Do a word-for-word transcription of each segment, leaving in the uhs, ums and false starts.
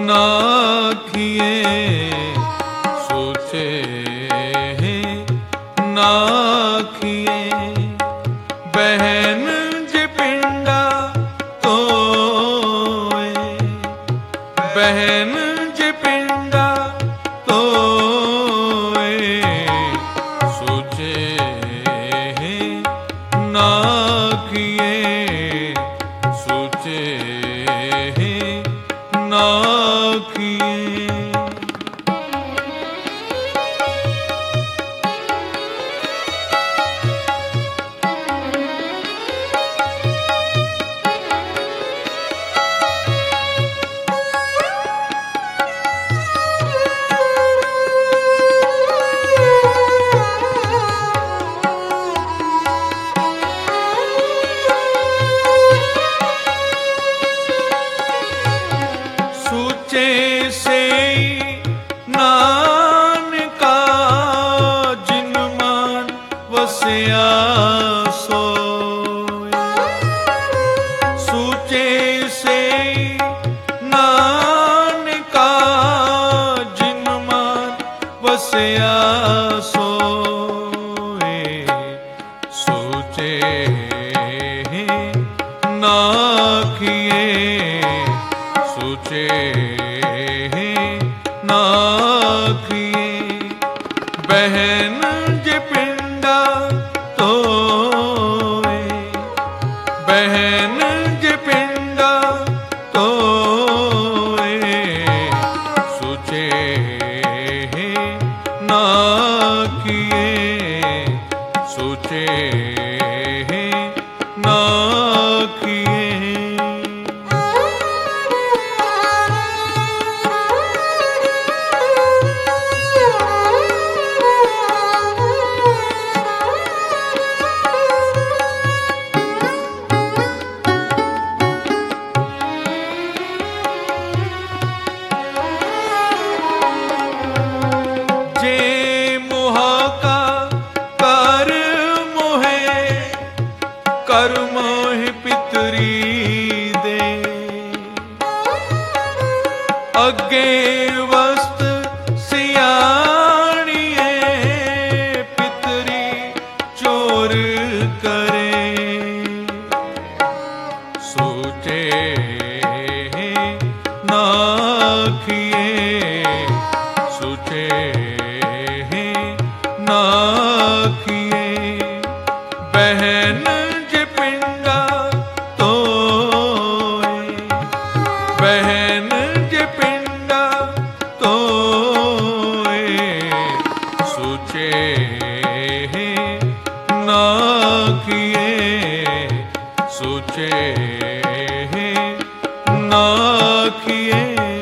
नाखिए सोचे नाखिए बहन जे पिंडा तोए बहन जे पिंडा तोए सोचे नाखिए सोचे नाखिए। से नानका जिन मान वसिया सोए सूचे से नानका जिन मान वसिया सोए सोचे नाखिए सोचे नाखिए बहन जे पिंडा तोए बहन जे पिंडा तोए सोचे नाखिए सोचे नाखिए। कर मोह पितरी दे अगे वस्त सियाणिए पितरी चोर करे सोचे नाखिए सोचे नाखिए बहन बहन जे पिंडा तोए सोचे नाखिए सोचे नाखिए।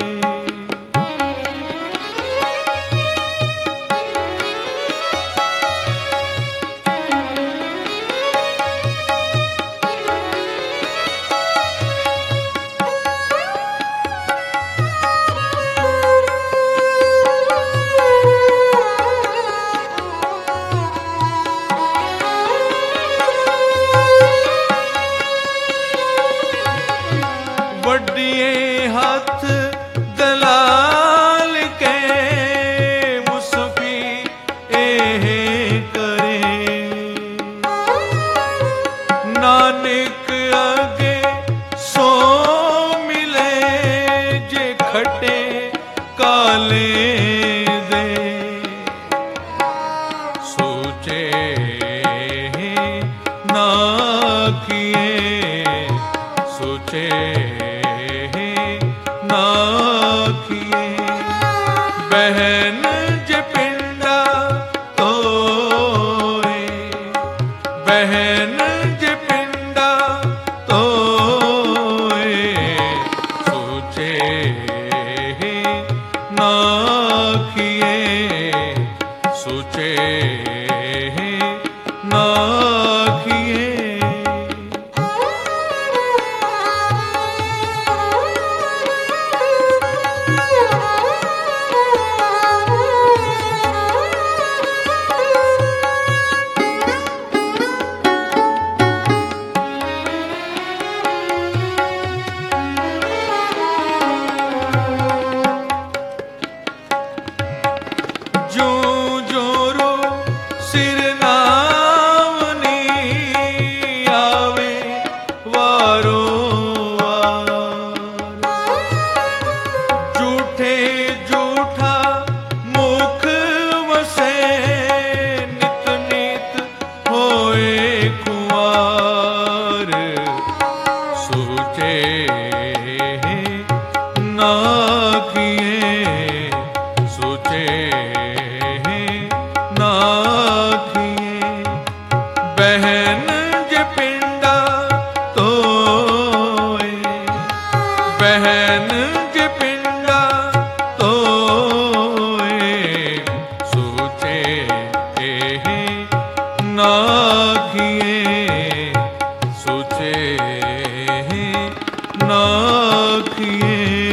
वड्डिए हाथ दलाल के मुसफी एह करे नानक आगे सो मिले जे खटे काले दे सोचे नाखिए सोचे नाखिए बहन जे पिंडा तोए बहन जे पिंडा तोए सोचे नाखिए सोचे नाखिए। ਆਖੀਏ ਸੋਚੇ ਨਾ ਆਖੀਏ।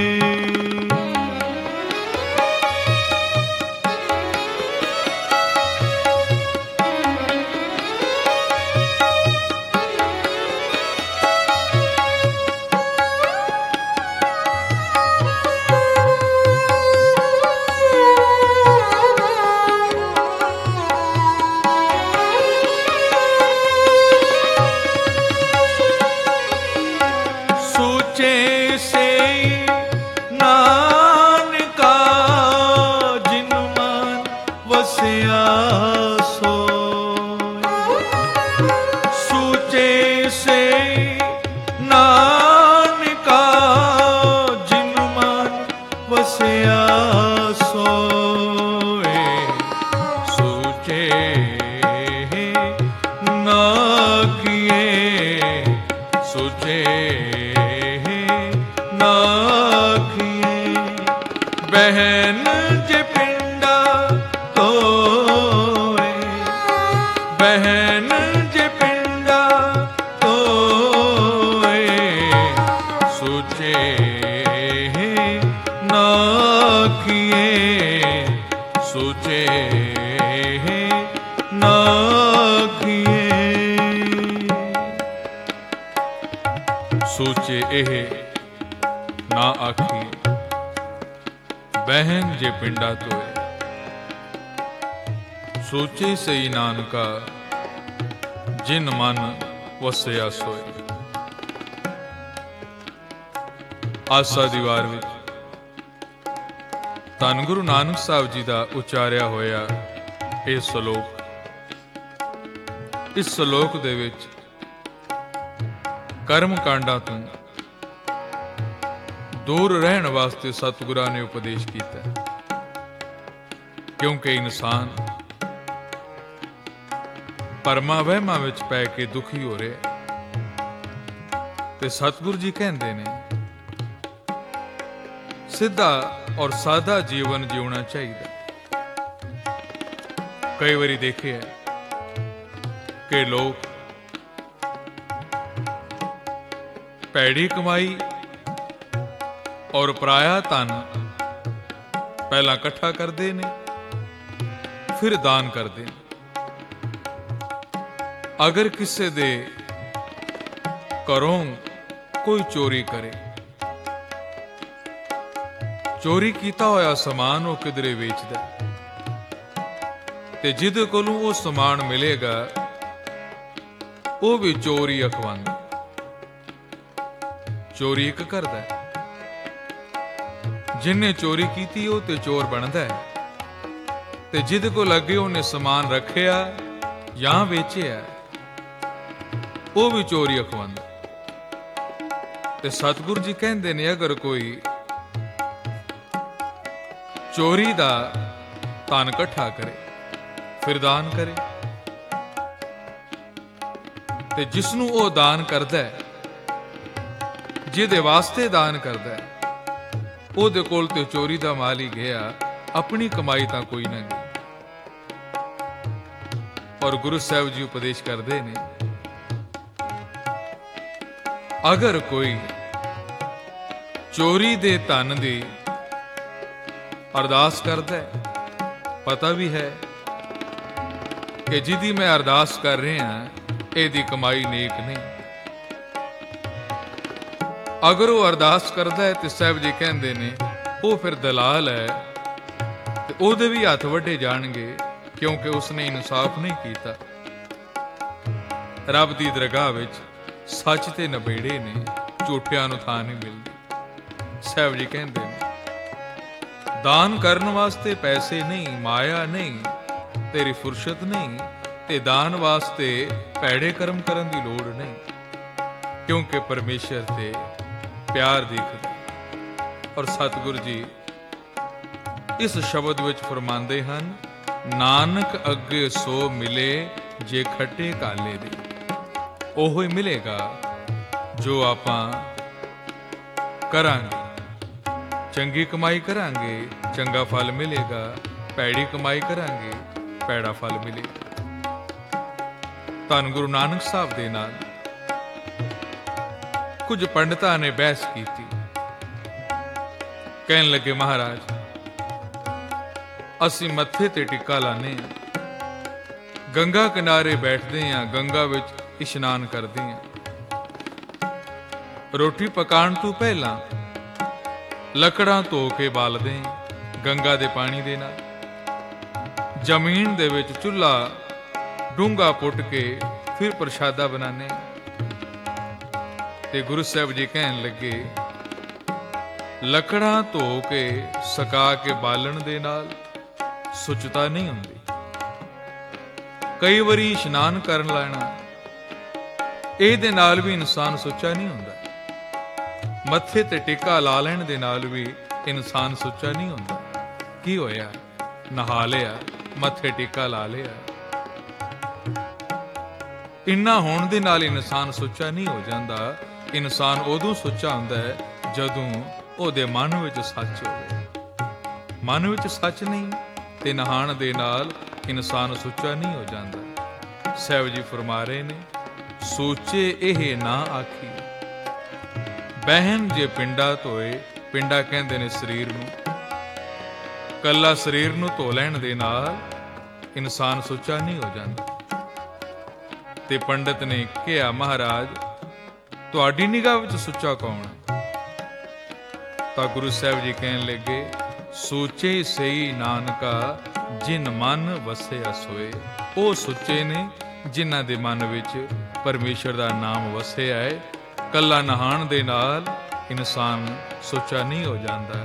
ਬਹਿਨ ਜੇ ਪਿੰਡਾ ਤੋਏ, ਬਹਿਨ ਜੇ ਪਿੰਡਾ ਤੋਏ, ਸੋਚੇ ਨਾ ਆਖੀਏ, ਸੋਚੇ ਨਾ ਆਖੀਏ। ਸੋਚੇ ਇਹ ਨਾ ਆਖੀਏ, ਬਹਿਨ ਜੇ ਪਿੰਡਾ ਤੋਏ, ਸੋਚੇ ਸਈ ਨਾਨਕਾ ਜਿਨ ਮਨ ਵਸਿਆ ਸੋਏ। ਆਸਾ ਦੀ ਵਾਰ ਵਿੱਚ ਧੰਨ ਗੁਰੂ ਨਾਨਕ ਸਾਹਿਬ ਜੀ ਦਾ ਉਚਾਰਿਆ ਹੋਇਆ ਇਹ ਸਲੋਕ, ਇਸ ਸਲੋਕ ਦੇ ਵਿੱਚ ਕਰਮ ਕਾਂਡਾਂ ਤੋਂ ਦੂਰ ਰਹਿਣ ਵਾਸਤੇ ਸਤਿਗੁਰਾਂ ਨੇ ਉਪਦੇਸ਼ ਕੀਤਾ, ਕਿਉਂਕਿ ਇਨਸਾਨ ਭਰਮਾਂ ਵਹਿਮਾਂ ਵਿੱਚ ਪੈ ਕੇ ਦੁਖੀ ਹੋ ਰਿਹਾ, ਤੇ ਸਤਿਗੁਰੂ ਜੀ ਕਹਿੰਦੇ ਨੇ ਸਿੱਧਾ ਔਰ ਸਾਦਾ ਜੀਵਨ ਜਿਉਣਾ ਚਾਹੀਦਾ। ਕਈ ਵਾਰੀ ਦੇਖਿਆ ਕਿ ਲੋਕ ਭੈੜੀ ਕਮਾਈ ਔਰ ਪਰਾਇਆ ਧਨ ਪਹਿਲਾਂ ਇਕੱਠਾ ਕਰਦੇ ਨੇ, ਫਿਰ ਦਾਨ ਕਰਦੇ ਨੇ। ਅਗਰ ਕਿਸੇ ਦੇ ਘਰੋਂ ਕੋਈ ਚੋਰੀ ਕਰੇ, ਚੋਰੀ ਕੀਤਾ ਹੋਇਆ ਸਮਾਨ ਉਹ ਕਿਧਰੇ ਵੇਚਦਾ, ਤੇ ਜਿਹਦੇ ਕੋਲੋਂ ਉਹ ਸਮਾਨ ਮਿਲੇਗਾ ਉਹ ਵੀ ਚੋਰੀ ਅਖਵਾਉਂਦਾ। ਚੋਰੀ ਇੱਕ ਕਰਦਾ, ਜਿੰਨੇ ਚੋਰੀ ਕੀਤੀ ਉਹ ਤੇ ਚੋਰ ਬਣਦਾ ਹੈ, ਤੇ ਜਿਹਦੇ ਕੋਲ ਅੱਗੇ ਉਹਨੇ ਸਮਾਨ ਰੱਖਿਆ ਜਾਂ ਵੇਚਿਆ ਉਹ ਵੀ ਚੋਰੀ ਅਖਵਾਉਂਦਾ। ਤੇ ਸਤਿਗੁਰੂ ਜੀ ਕਹਿੰਦੇ ਨੇ ਅਗਰ ਕੋਈ ਚੋਰੀ ਦਾ ਧਨ ਇਕੱਠਾ ਕਰੇ ਫਿਰ ਦਾਨ ਕਰੇ, ਤੇ ਜਿਸ ਨੂੰ ਉਹ ਦਾਨ ਕਰਦਾ ਹੈ, ਜਿਹਦੇ ਵਾਸਤੇ ਦਾਨ ਕਰਦਾ ਹੈ, ਉਹਦੇ ਕੋਲ ਤੇ ਚੋਰੀ ਦਾ ਮਾਲ ਹੀ ਗਿਆ, ਆਪਣੀ ਕਮਾਈ ਤਾਂ ਕੋਈ ਨਾ ਗਈ। ਔਰ ਗੁਰੂ ਸਾਹਿਬ ਜੀ ਉਪਦੇਸ਼ ਕਰਦੇ ਨੇ ਅਗਰ ਕੋਈ ਚੋਰੀ ਦੇ ਧਨ ਦੀ ਅਰਦਾਸ ਕਰਦਾ ਹੈ, ਪਤਾ ਵੀ ਹੈ ਕਿ ਜਿਹਦੀ ਮੈਂ ਅਰਦਾਸ ਕਰ ਰਿਹਾ ਇਹਦੀ ਕਮਾਈ ਨੇਕ ਨਹੀਂ, ਅਗਰ ਉਹ ਅਰਦਾਸ ਕਰਦਾ ਹੈ ਤੇ ਸਾਹਿਬ ਜੀ ਕਹਿੰਦੇ ਨੇ ਉਹ ਫਿਰ ਦਲਾਲ ਹੈ, ਤੇ ਉਹਦੇ ਵੀ ਹੱਥ ਵੱਢੇ ਜਾਣਗੇ, ਕਿਉਂਕਿ ਉਸਨੇ ਇਨਸਾਫ ਨਹੀਂ ਕੀਤਾ। ਰੱਬ ਦੀ ਦਰਗਾਹ ਵਿੱਚ ਸੱਚ ਤੇ ਨਬੇੜੇ ਨੇ, ਝੂਠਿਆਂ ਨੂੰ ਥਾਂ ਨਹੀਂ ਮਿਲਦੀ। ਸਾਹਿਬ ਜੀ ਕਹਿੰਦੇ ਨੇ ਦਾਨ ਕਰਨ ਵਾਸਤੇ ਪੈਸੇ ਨਹੀਂ, ਮਾਇਆ ਨਹੀਂ, ਤੇਰੀ ਫੁਰਸਤ ਨਹੀਂ, ਤੇ ਦਾਨ ਵਾਸਤੇ ਭੈੜੇ ਕਰਮ ਕਰਨ ਦੀ ਲੋੜ ਨਹੀਂ, ਕਿਉਂਕਿ ਪਰਮੇਸ਼ਰ ਤੇ ਪਿਆਰ ਦਿਖਦਾ। ਔਰ ਸਤਿਗੁਰੂ ਜੀ ਇਸ ਸ਼ਬਦ ਵਿੱਚ ਫਰਮਾਉਂਦੇ ਹਨ, ਨਾਨਕ ਅੱਗੇ ਸੋ ਮਿਲੇ ਜੇ ਖੱਟੇ ਕਾਲੇ ਦੇ। ਉਹੋ ਹੀ ਮਿਲੇਗਾ ਜੋ ਆਪਾਂ ਕਰਾਂਗੇ। ਚੰਗੀ ਕਮਾਈ ਕਰਾਂਗੇ ਚੰਗਾ ਫਲ ਮਿਲੇਗਾ, ਭੈੜੀ ਕਮਾਈ ਕਰਾਂਗੇ ਭੈੜਾ ਫਲ ਮਿਲੇਗਾ। ਧੰਨ ਗੁਰੂ ਨਾਨਕ ਸਾਹਿਬ ਦੇ ਨਾਲ ਕੁਝ ਪੰਡਤਾਂ ਨੇ ਬਹਿਸ ਕੀਤੀ। ਕਹਿਣ ਲੱਗੇ, ਮਹਾਰਾਜ ਅਸੀਂ ਮੱਥੇ ਤੇ ਟਿੱਕਾ ਲਾਉਂਦੇ ਹਾਂ, ਗੰਗਾ ਕਿਨਾਰੇ ਬੈਠਦੇ ਹਾਂ, ਗੰਗਾ ਵਿੱਚ ਇਸ਼ਨਾਨ ਕਰਦੇ ਹਾਂ, ਰੋਟੀ ਪਕਾਉਣ ਤੋਂ ਪਹਿਲਾਂ ਲੱਕੜਾਂ ਧੋ ਕੇ ਬਾਲਦੇ ਹਾਂ ਗੰਗਾ ਦੇ ਪਾਣੀ ਦੇ ਨਾਲ, ਜ਼ਮੀਨ ਦੇ ਵਿੱਚ ਚੁੱਲ੍ਹਾ ਡੂੰਘਾ ਪੁੱਟ ਕੇ ਫਿਰ ਪ੍ਰਸ਼ਾਦਾ ਬਣਾਉਂਦੇ ਹਾਂ। ਤੇ ਗੁਰੂ ਸਾਹਿਬ ਜੀ ਕਹਿਣ ਲੱਗੇ, ਲੱਕੜਾਂ ਧੋ ਕੇ ਸਕਾ ਕੇ ਬਾਲਣ ਦੇ ਨਾਲ ਸੁੱਚਤਾ ਨਹੀਂ ਹੁੰਦੀ। ਕਈ ਵਾਰੀ ਇਸ਼ਨਾਨ ਕਰਨ ਲੈਣਾ, ਇਹਦੇ ਨਾਲ ਵੀ ਇਨਸਾਨ ਸੁੱਚਾ ਨਹੀਂ ਹੁੰਦਾ। ਮੱਥੇ ਤੇ ਟਿੱਕਾ ਲਾ ਲੈਣ ਦੇ ਨਾਲ ਵੀ ਇਨਸਾਨ ਸੁੱਚਾ ਨਹੀਂ ਹੁੰਦਾ। ਕੀ ਹੋਇਆ? ਨਹਾ ਲਿਆ, ਮੱਥੇ ਟਿੱਕਾ ਲਾ ਲਿਆ, ਇੰਨਾ ਹੋਣ ਦੇ ਨਾਲ ਇਨਸਾਨ ਸੁੱਚਾ ਨਹੀਂ ਹੋ ਜਾਂਦਾ। ਇਨਸਾਨ ਉਦੋਂ ਸੁੱਚਾ ਹੁੰਦਾ ਹੈ ਜਦੋਂ ਉਹਦੇ ਮਨ ਵਿੱਚ ਸੱਚ ਹੋਵੇ। ਮਨ ਵਿੱਚ ਸੱਚ ਨਹੀਂ ਤੇ ਨਹਾਣ ਦੇ ਨਾਲ ਇਨਸਾਨ ਸੁੱਚਾ ਨਹੀਂ ਹੋ ਜਾਂਦਾ। ਸਾਹਿਬ ਜੀ ਫਰਮਾ ਰਹੇ ਨੇ, ਸੋਚੇ ਇਹ ਨਾ ਆਖੀ ਬਹਿਨ ਜੇ ਪਿੰਡਾ ਧੋਏ। ਪਿੰਡਾ ਕਹਿੰਦੇ ਨੇ ਸਰੀਰ ਨੂੰ। ਕੱਲਾ ਸਰੀਰ ਨੂੰ ਧੋ ਲੈਣ ਦੇ ਨਾਲ ਇਨਸਾਨ ਸੁੱਚਾ ਨਹੀਂ ਹੋ ਜਾਂਦਾ। ਤੇ ਪੰਡਤ ਨੇ ਕਿਹਾ, ਮਹਾਰਾਜ ਤੁਹਾਡੀ ਨਿਗਾਹ ਵਿੱਚ ਸੁੱਚਾ ਕੌਣ ਹੈ? ਤਾਂ ਗੁਰੂ ਸਾਹਿਬ ਜੀ ਕਹਿਣ ਲੱਗੇ, ਸੋਚੇ ਸਹੀ ਨਾਨਕਾ ਜਿਨ ਮਨ ਵਸਿਆ ਸੋਏ। ਉਹ ਸੁੱਚੇ ਨੇ ਜਿਨ੍ਹਾਂ ਦੇ ਮਨ ਵਿੱਚ ਪਰਮੇਸ਼ਰ ਦਾ ਨਾਮ ਵਸਿਆ ਹੈ। ਕੱਲਾ ਨਹਾਣ ਦੇ ਨਾਲ ਇਨਸਾਨ ਸੁੱਚਾ ਨਹੀਂ ਹੋ ਜਾਂਦਾ।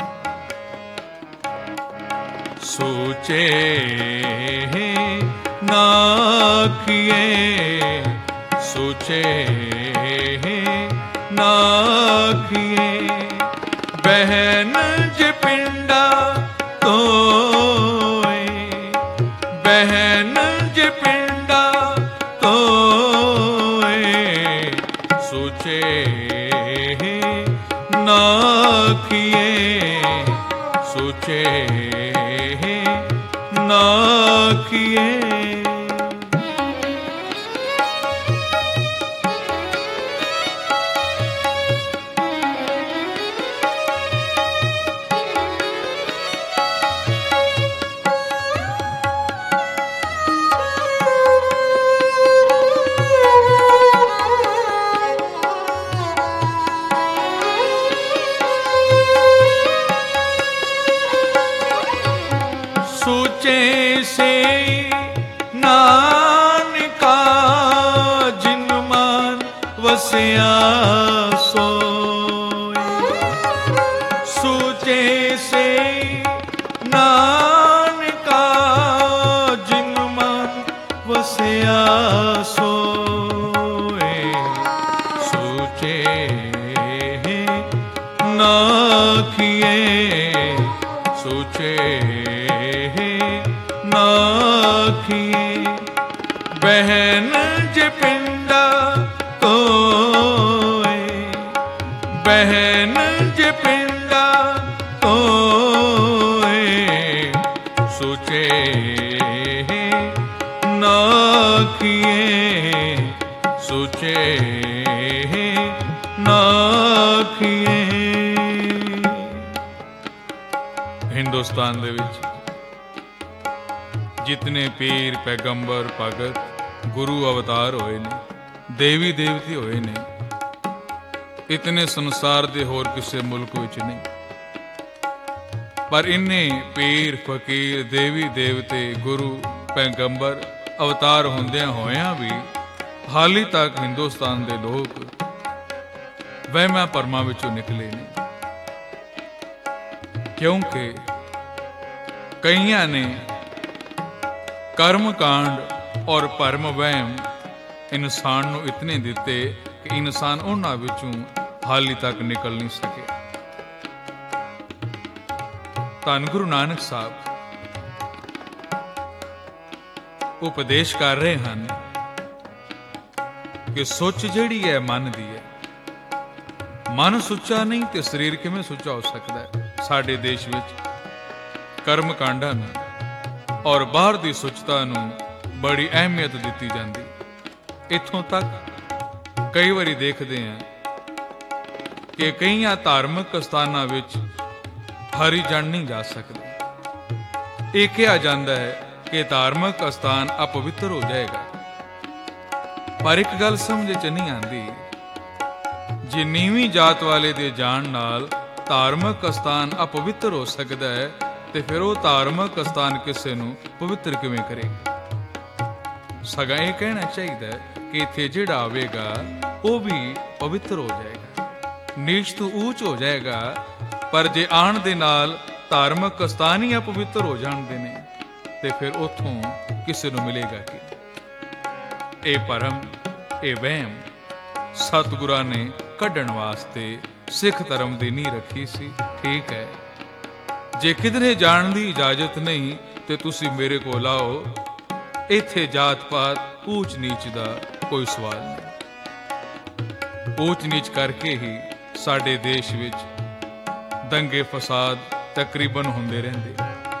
ਸੋਚੇ ਨਾ ਕੀਏ, ਸੋਚੇ ਨਾ ਕੀਏ ਬਹਿਨ ਜੇ ਪਿੰਡਾ ਧੋਏ, ਬਹਿਨ ਜੇ ਪਿੰਡਾ ਧੋਏ। ਸੋਚੇ ਨਾ ਕੀਏ, ਸੋਚੇ ਨਾ ਕੀਏ। ਸੋਚੇ ਸੇ ਨਾਨਕਾ ਜਿਨ ਮਨ ਵਸਿਆ ਸੋਏ। ਸੋਚੇ ਸੇ ਨਾਨਕਾ ਜਿਨ ਮਨ ਵਸਿਆ ਸੋਏ। ਸੋਚੇ ਨਾ ਕੀਏ, ਸੋਚੇ ਨਾ ਕੀਏ ਬਹਿਨ ਜੇ ਪਿੰਡਾ ਧੋਏ, ਬਹਿਨ ਜੇ ਪਿੰਡਾ ਧੋਏ। ਸੋਚੇ ਨਾ ਕੀਏ, ਸੋਚੇ ਨਾ ਕੀਏ। ਹਿੰਦੁਸਤਾਨ ਦੇ ਵਿੱਚ ਜਿਤਨੇ ਪੀਰ, ਪੈਗੰਬਰ, ਭਗਤ, ਗੁਰੂ ਅਵਤਾਰ ਹੋਏ ਨੇ, ਦੇਵੀ ਦੇਵਤੇ ਹੋਏ ਨੇ, ਇਤਨੇ ਸੰਸਾਰ ਦੇ ਹੋਰ ਕਿਸੇ ਮੁਲਕ ਵਿੱਚ ਨਹੀਂ। ਪਰ ਇੰਨੇ ਪੀਰ, ਫਕੀਰ, ਦੇਵੀ ਦੇਵਤੇ, ਗੁਰੂ, ਪੈਗੰਬਰ ਅਵਤਾਰ ਹੁੰਦਿਆਂ ਹੋਇਆਂ ਵੀ ਹਾਲੀ ਤੱਕ ਹਿੰਦੁਸਤਾਨ ਦੇ ਲੋਕ ਵਹਿਮਾਂ ਭਰਮਾਂ ਵਿੱਚੋਂ ਨਿਕਲੇ ਨੇ। ਕਿਉਂਕਿ ਕਈਆਂ ਨੇ ਕਰਮ ਕਾਂਡ ਔਰ ਭਰਮ ਵਹਿਮ ਇਨਸਾਨ ਨੂੰ ਇਤਨੇ ਦਿੱਤੇ ਕਿ ਇਨਸਾਨ ਉਹਨਾਂ ਵਿੱਚੋਂ ਹਾਲੀ ਤੱਕ ਨਿਕਲ ਨਹੀਂ ਸਕੇ। ਧੰਨ ਗੁਰੂ ਨਾਨਕ ਸਾਹਿਬ ਉਪਦੇਸ਼ ਕਰ ਰਹੇ ਹਨ ਕਿ ਸੋਚ ਜਿਹੜੀ ਹੈ ਮਨ ਦੀ ਹੈ। ਮਨ ਸੁੱਚਾ ਨਹੀਂ ਤੇ ਸਰੀਰ ਕਿਵੇਂ ਸੁੱਚਾ ਹੋ ਸਕਦਾ ਹੈ? ਸਾਡੇ ਦੇਸ਼ ਵਿੱਚ ਕਰਮ ਕਾਂਡਾਂ ਨੂੰ ਔਰ ਬਾਹਰ ਦੀ ਸੁੱਚਤਾ ਨੂੰ ਬੜੀ ਅਹਿਮੀਅਤ ਦਿੱਤੀ ਜਾਂਦੀ। ਇੱਥੋਂ ਤੱਕ ਕਈ ਵਾਰੀ ਦੇਖਦੇ ਹਾਂ ਕਿ ਕਈਆਂ ਧਾਰਮਿਕ ਸਥਾਨਾਂ ਵਿੱਚ ਹਰੀ ਜਨ ਨਹੀਂ ਜਾ ਸਕਦੇ। ਇਹ ਕਿਹਾ ਜਾਂਦਾ ਹੈ ਕਿ ਧਾਰਮਿਕ ਅਸਥਾਨ ਅਪਵਿੱਤਰ ਹੋ ਜਾਏਗਾ, ਪਰ ਇੱਕ ਗੱਲ ਸਮਝ 'ਚ ਨਹੀਂ ਆਉਂਦੀ, ਜੇ ਨੀਵੀਂ ਜਾਤ ਵਾਲੇ ਦੇ ਜਾਣ ਨਾਲ ਧਾਰਮਿਕ ਅਸਥਾਨ ਅਪਵਿੱਤਰ ਹੋ ਸਕਦਾ ਹੈ, ਤੇ ਫਿਰ ਉਹ ਧਾਰਮਿਕ ਅਸਥਾਨ ਕਿਸੇ ਨੂੰ ਪਵਿੱਤਰ ਕਿਵੇਂ ਕਰੇਗਾ? ਸਗੋਂ ਇਹ ਕਹਿਣਾ ਚਾਹੀਦਾ ਹੈ ਕਿ ਇੱਥੇ ਜਿਹੜਾ ਆਵੇਗਾ ਉਹ ਵੀ ਪਵਿੱਤਰ ਹੋ ਜਾਏਗਾ, ਨੀਚ ਤੋਂ ਉੱਚ ਹੋ ਜਾਏਗਾ। ਪਰ ਜੇ ਆਉਣ ਦੇ ਨਾਲ ਧਾਰਮਿਕ ਅਸਥਾਨ ਹੀ ਅਪਵਿੱਤਰ ਹੋ ਜਾਂਦੇ ਨੇ, ਤੇ ਫਿਰ ਉੱਥੋਂ ਕਿਸੇ ਨੂੰ ਮਿਲੇਗਾ ਕੀ? ਇਹ ਭਰਮ, ਇਹ ਵਹਿਮ ਸਤਿਗੁਰਾਂ ਨੇ ਕੱਢਣ ਵਾਸਤੇ ਸਿੱਖ ਧਰਮ ਦੀ ਨੀਂਹ ਰੱਖੀ ਸੀ। ਠੀਕ ਹੈ, ਜੇ ਕਿਧਰੇ ਜਾਣ ਦੀ ਇਜਾਜ਼ਤ ਨਹੀਂ ਤੇ ਤੁਸੀਂ ਮੇਰੇ ਕੋਲ ਆਓ, ਇੱਥੇ ਜਾਤ ਪਾਤ ਊਚ ਨੀਚ ਦਾ ਕੋਈ ਸਵਾਲ ਨਹੀਂ। ਊਚ ਨੀਚ ਕਰਕੇ ਹੀ ਸਾਡੇ ਦੇਸ਼ ਵਿੱਚ ਦੰਗੇ ਫਸਾਦ ਤਕਰੀਬਨ ਹੁੰਦੇ ਰਹਿੰਦੇ,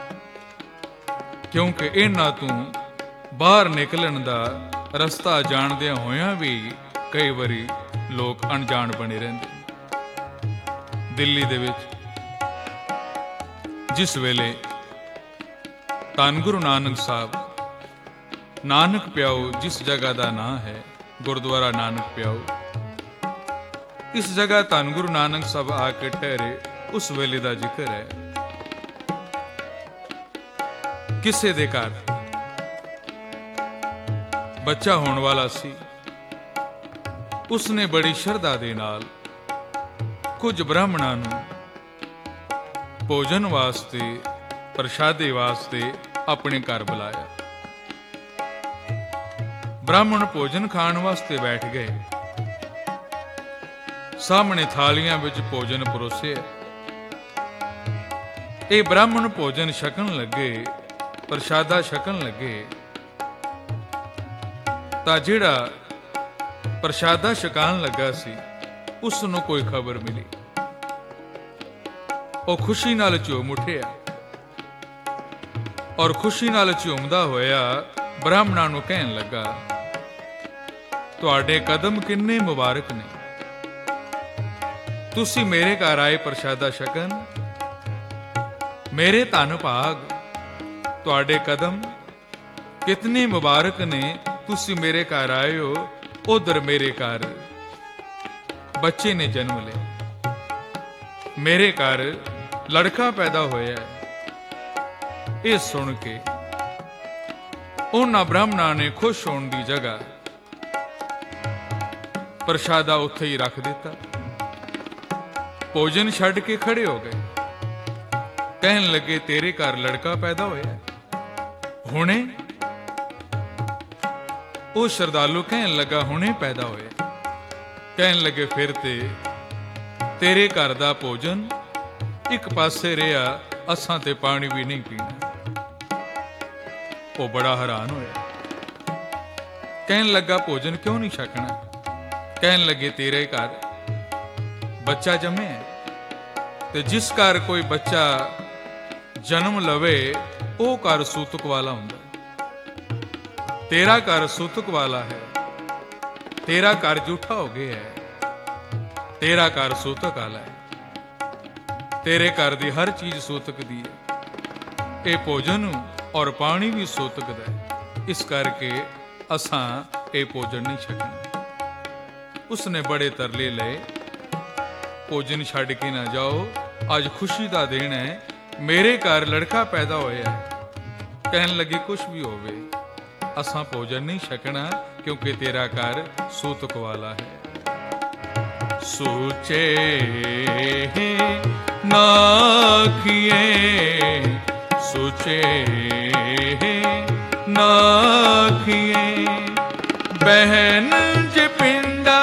ਕਿਉਂਕਿ ਇਹਨਾਂ ਤੋਂ ਬਾਹਰ ਨਿਕਲਣ ਦਾ ਰਸਤਾ ਜਾਣਦਿਆਂ ਹੋਇਆਂ ਵੀ ਕਈ ਵਾਰੀ ਲੋਕ ਅਣਜਾਣ ਬਣੇ ਰਹਿੰਦੇ। ਦਿੱਲੀ ਦੇ ਵਿੱਚ ਜਿਸ ਵੇਲੇ ਧੰਨ ਗੁਰੂ ਨਾਨਕ ਸਾਹਿਬ, ਨਾਨਕ ਪਿਆਓ ਜਿਸ ਜਗ੍ਹਾ ਦਾ ਨਾਂ ਹੈ ਗੁਰਦੁਆਰਾ ਨਾਨਕ ਪਿਆਓ, ਇਸ ਜਗ੍ਹਾ ਧੰਨ ਗੁਰੂ ਨਾਨਕ ਸਾਹਿਬ ਆ ਕੇ ਠਹਿਰੇ, ਉਸ ਵੇਲੇ ਦਾ ਜ਼ਿਕਰ ਹੈ। ਕਿਸੇ ਦੇ ਘਰ ਬੱਚਾ ਹੋਣ ਵਾਲਾ ਸੀ, ਉਸਨੇ ਬੜੀ ਸ਼ਰਧਾ ਦੇ ਨਾਲ ਕੁਝ ਬ੍ਰਾਹਮਣਾਂ ਨੂੰ ਭੋਜਨ ਵਾਸਤੇ, ਪ੍ਰਸ਼ਾਦੇ ਵਾਸਤੇ ਆਪਣੇ ਘਰ ਬੁਲਾਇਆ। ਬ੍ਰਾਹਮਣ ਭੋਜਨ ਖਾਣ ਵਾਸਤੇ ਬੈਠ ਗਏ। ਸਾਹਮਣੇ ਥਾਲੀਆਂ ਵਿੱਚ ਭੋਜਨ ਪਰੋਸਿਆ। ਇਹ ਬ੍ਰਾਹਮਣ ਭੋਜਨ ਛਕਣ ਲੱਗੇ, ਪ੍ਰਸ਼ਾਦਾ ਛਕਣ ਲੱਗੇ, ਤਾਂ ਜਿਹੜਾ ਪ੍ਰਸ਼ਾਦਾ ਛਕਾਉਣ ਲੱਗਾ ਸੀ ਉਸ ਨੂੰ ਕੋਈ ਖਬਰ ਮਿਲੀ। ਉਹ ਖੁਸ਼ੀ ਨਾਲ ਝੂਮ ਉੱਠਿਆ ਔਰ ਖੁਸ਼ੀ ਨਾਲ ਝੂਮਦਾ ਹੋਇਆ ਬ੍ਰਾਹਮਣਾਂ ਨੂੰ ਕਹਿਣ ਲੱਗਾ, ਤੁਹਾਡੇ ਕਦਮ ਕਿੰਨੇ ਮੁਬਾਰਕ ਨੇ, ਤੁਸੀਂ ਮੇਰੇ ਘਰ ਆਏ ਪ੍ਰਸ਼ਾਦਾ ਛਕਣ, ਮੇਰੇ ਧੰਨ ਭਾਗ, ਤੁਹਾਡੇ ਕਦਮ ਕਿਤਨੇ ਮੁਬਾਰਕ ਨੇ, ਤੁਸੀਂ ਮੇਰੇ ਘਰ ਆਏ ਹੋ। ਉਧਰ ਮੇਰੇ ਘਰ ਬੱਚੇ ਨੇ ਜਨਮ ਲਿਆ, ਮੇਰੇ ਘਰ ਲੜਕਾ ਪੈਦਾ ਹੋਇਆ। ਇਹ ਸੁਣ ਕੇ ਉਹਨਾਂ ਬ੍ਰਾਹਮਣਾਂ ਨੇ ਖੁਸ਼ ਹੋਣ ਦੀ ਜਗ੍ਹਾ ਪ੍ਰਸ਼ਾਦਾ ਉੱਥੇ ਹੀ ਰੱਖ ਦਿੱਤਾ, ਭੋਜਨ ਛੱਡ ਕੇ ਖੜੇ ਹੋ ਗਏ। ਕਹਿਣ ਲੱਗੇ, ਤੇਰੇ ਘਰ ਲੜਕਾ ਪੈਦਾ ਹੋਇਆ ਹੁਣੇ? ਉਹ ਸ਼ਰਧਾਲੂ ਕਹਿਣ ਲੱਗਾ, ਹੁਣੇ ਪੈਦਾ ਹੋਇਆ। ਕਹਿਣ ਲੱਗੇ, ਫਿਰ ਤੇ ਤੇਰੇ ਘਰ ਦਾ ਭੋਜਨ ਇੱਕ ਪਾਸੇ ਰਿਹਾ, ਅਸਾਂ ਤੇ ਪਾਣੀ ਵੀ ਨਹੀਂ ਪੀਣਾ। ਉਹ ਬੜਾ ਹੈਰਾਨ ਹੋਇਆ, ਕਹਿਣ ਲੱਗਾ, ਭੋਜਨ ਕਿਉਂ ਨਹੀਂ ਛਕਣਾ? ਕਹਿਣ ਲੱਗੇ, ਤੇਰੇ ਘਰ ਬੱਚਾ ਜੰਮਿਆ, ਤੇ ਜਿਸ ਘਰ ਕੋਈ ਬੱਚਾ ਜਨਮ ਲਵੇ ਉਹ ਘਰ ਸੂਤਕ ਵਾਲਾ ਹੁੰਦਾ। ਤੇਰਾ ਘਰ ਸੂਤਕ ਵਾਲਾ ਹੈ, ਤੇਰਾ ਘਰ ਝੂਠਾ ਹੋ ਗਿਆ ਹੈ, ਤੇਰਾ ਘਰ ਸੂਤਕ ਵਾਲਾ ਹੈ, ਤੇਰੇ ਘਰ ਦੀ ਹਰ ਚੀਜ਼ ਸੂਤਕ ਦੀ ਹੈ। ਇਹ ਭੋਜਨ ਔਰ ਪਾਣੀ ਵੀ ਸੂਤਕ ਦਾ ਹੈ, ਇਸ ਕਰਕੇ ਅਸਾਂ ਇਹ ਭੋਜਨ ਨਹੀਂ ਛਕਣਾ। ਉਸਨੇ ਬੜੇ ਤਰਲੇ ਲਏ, ਭੋਜਨ ਛੱਡ ਕੇ ਨਾ ਜਾਓ, ਅੱਜ ਖੁਸ਼ੀ ਦਾ ਦਿਨ ਹੈ, ਮੇਰੇ ਘਰ ਲੜਕਾ ਪੈਦਾ ਹੋਇਆ ਹੈ। ਕਹਿਣ ਲੱਗੇ, ਕੁਛ ਵੀ ਹੋਵੇ ਅਸਾਂ ਭੋਜਨ ਨਹੀਂ ਛਕਣਾ, ਕਿਉਂਕਿ ਤੇਰਾ ਘਰ ਸੂਤਕ ਵਾਲਾ ਹੈ। ਸੋਚੇ ਨਾ ਕੀਏ, ਸੋਚੇ ਨਾ ਕੀਏ, ਬਹਿਨ ਜੇ ਪਿੰਡਾ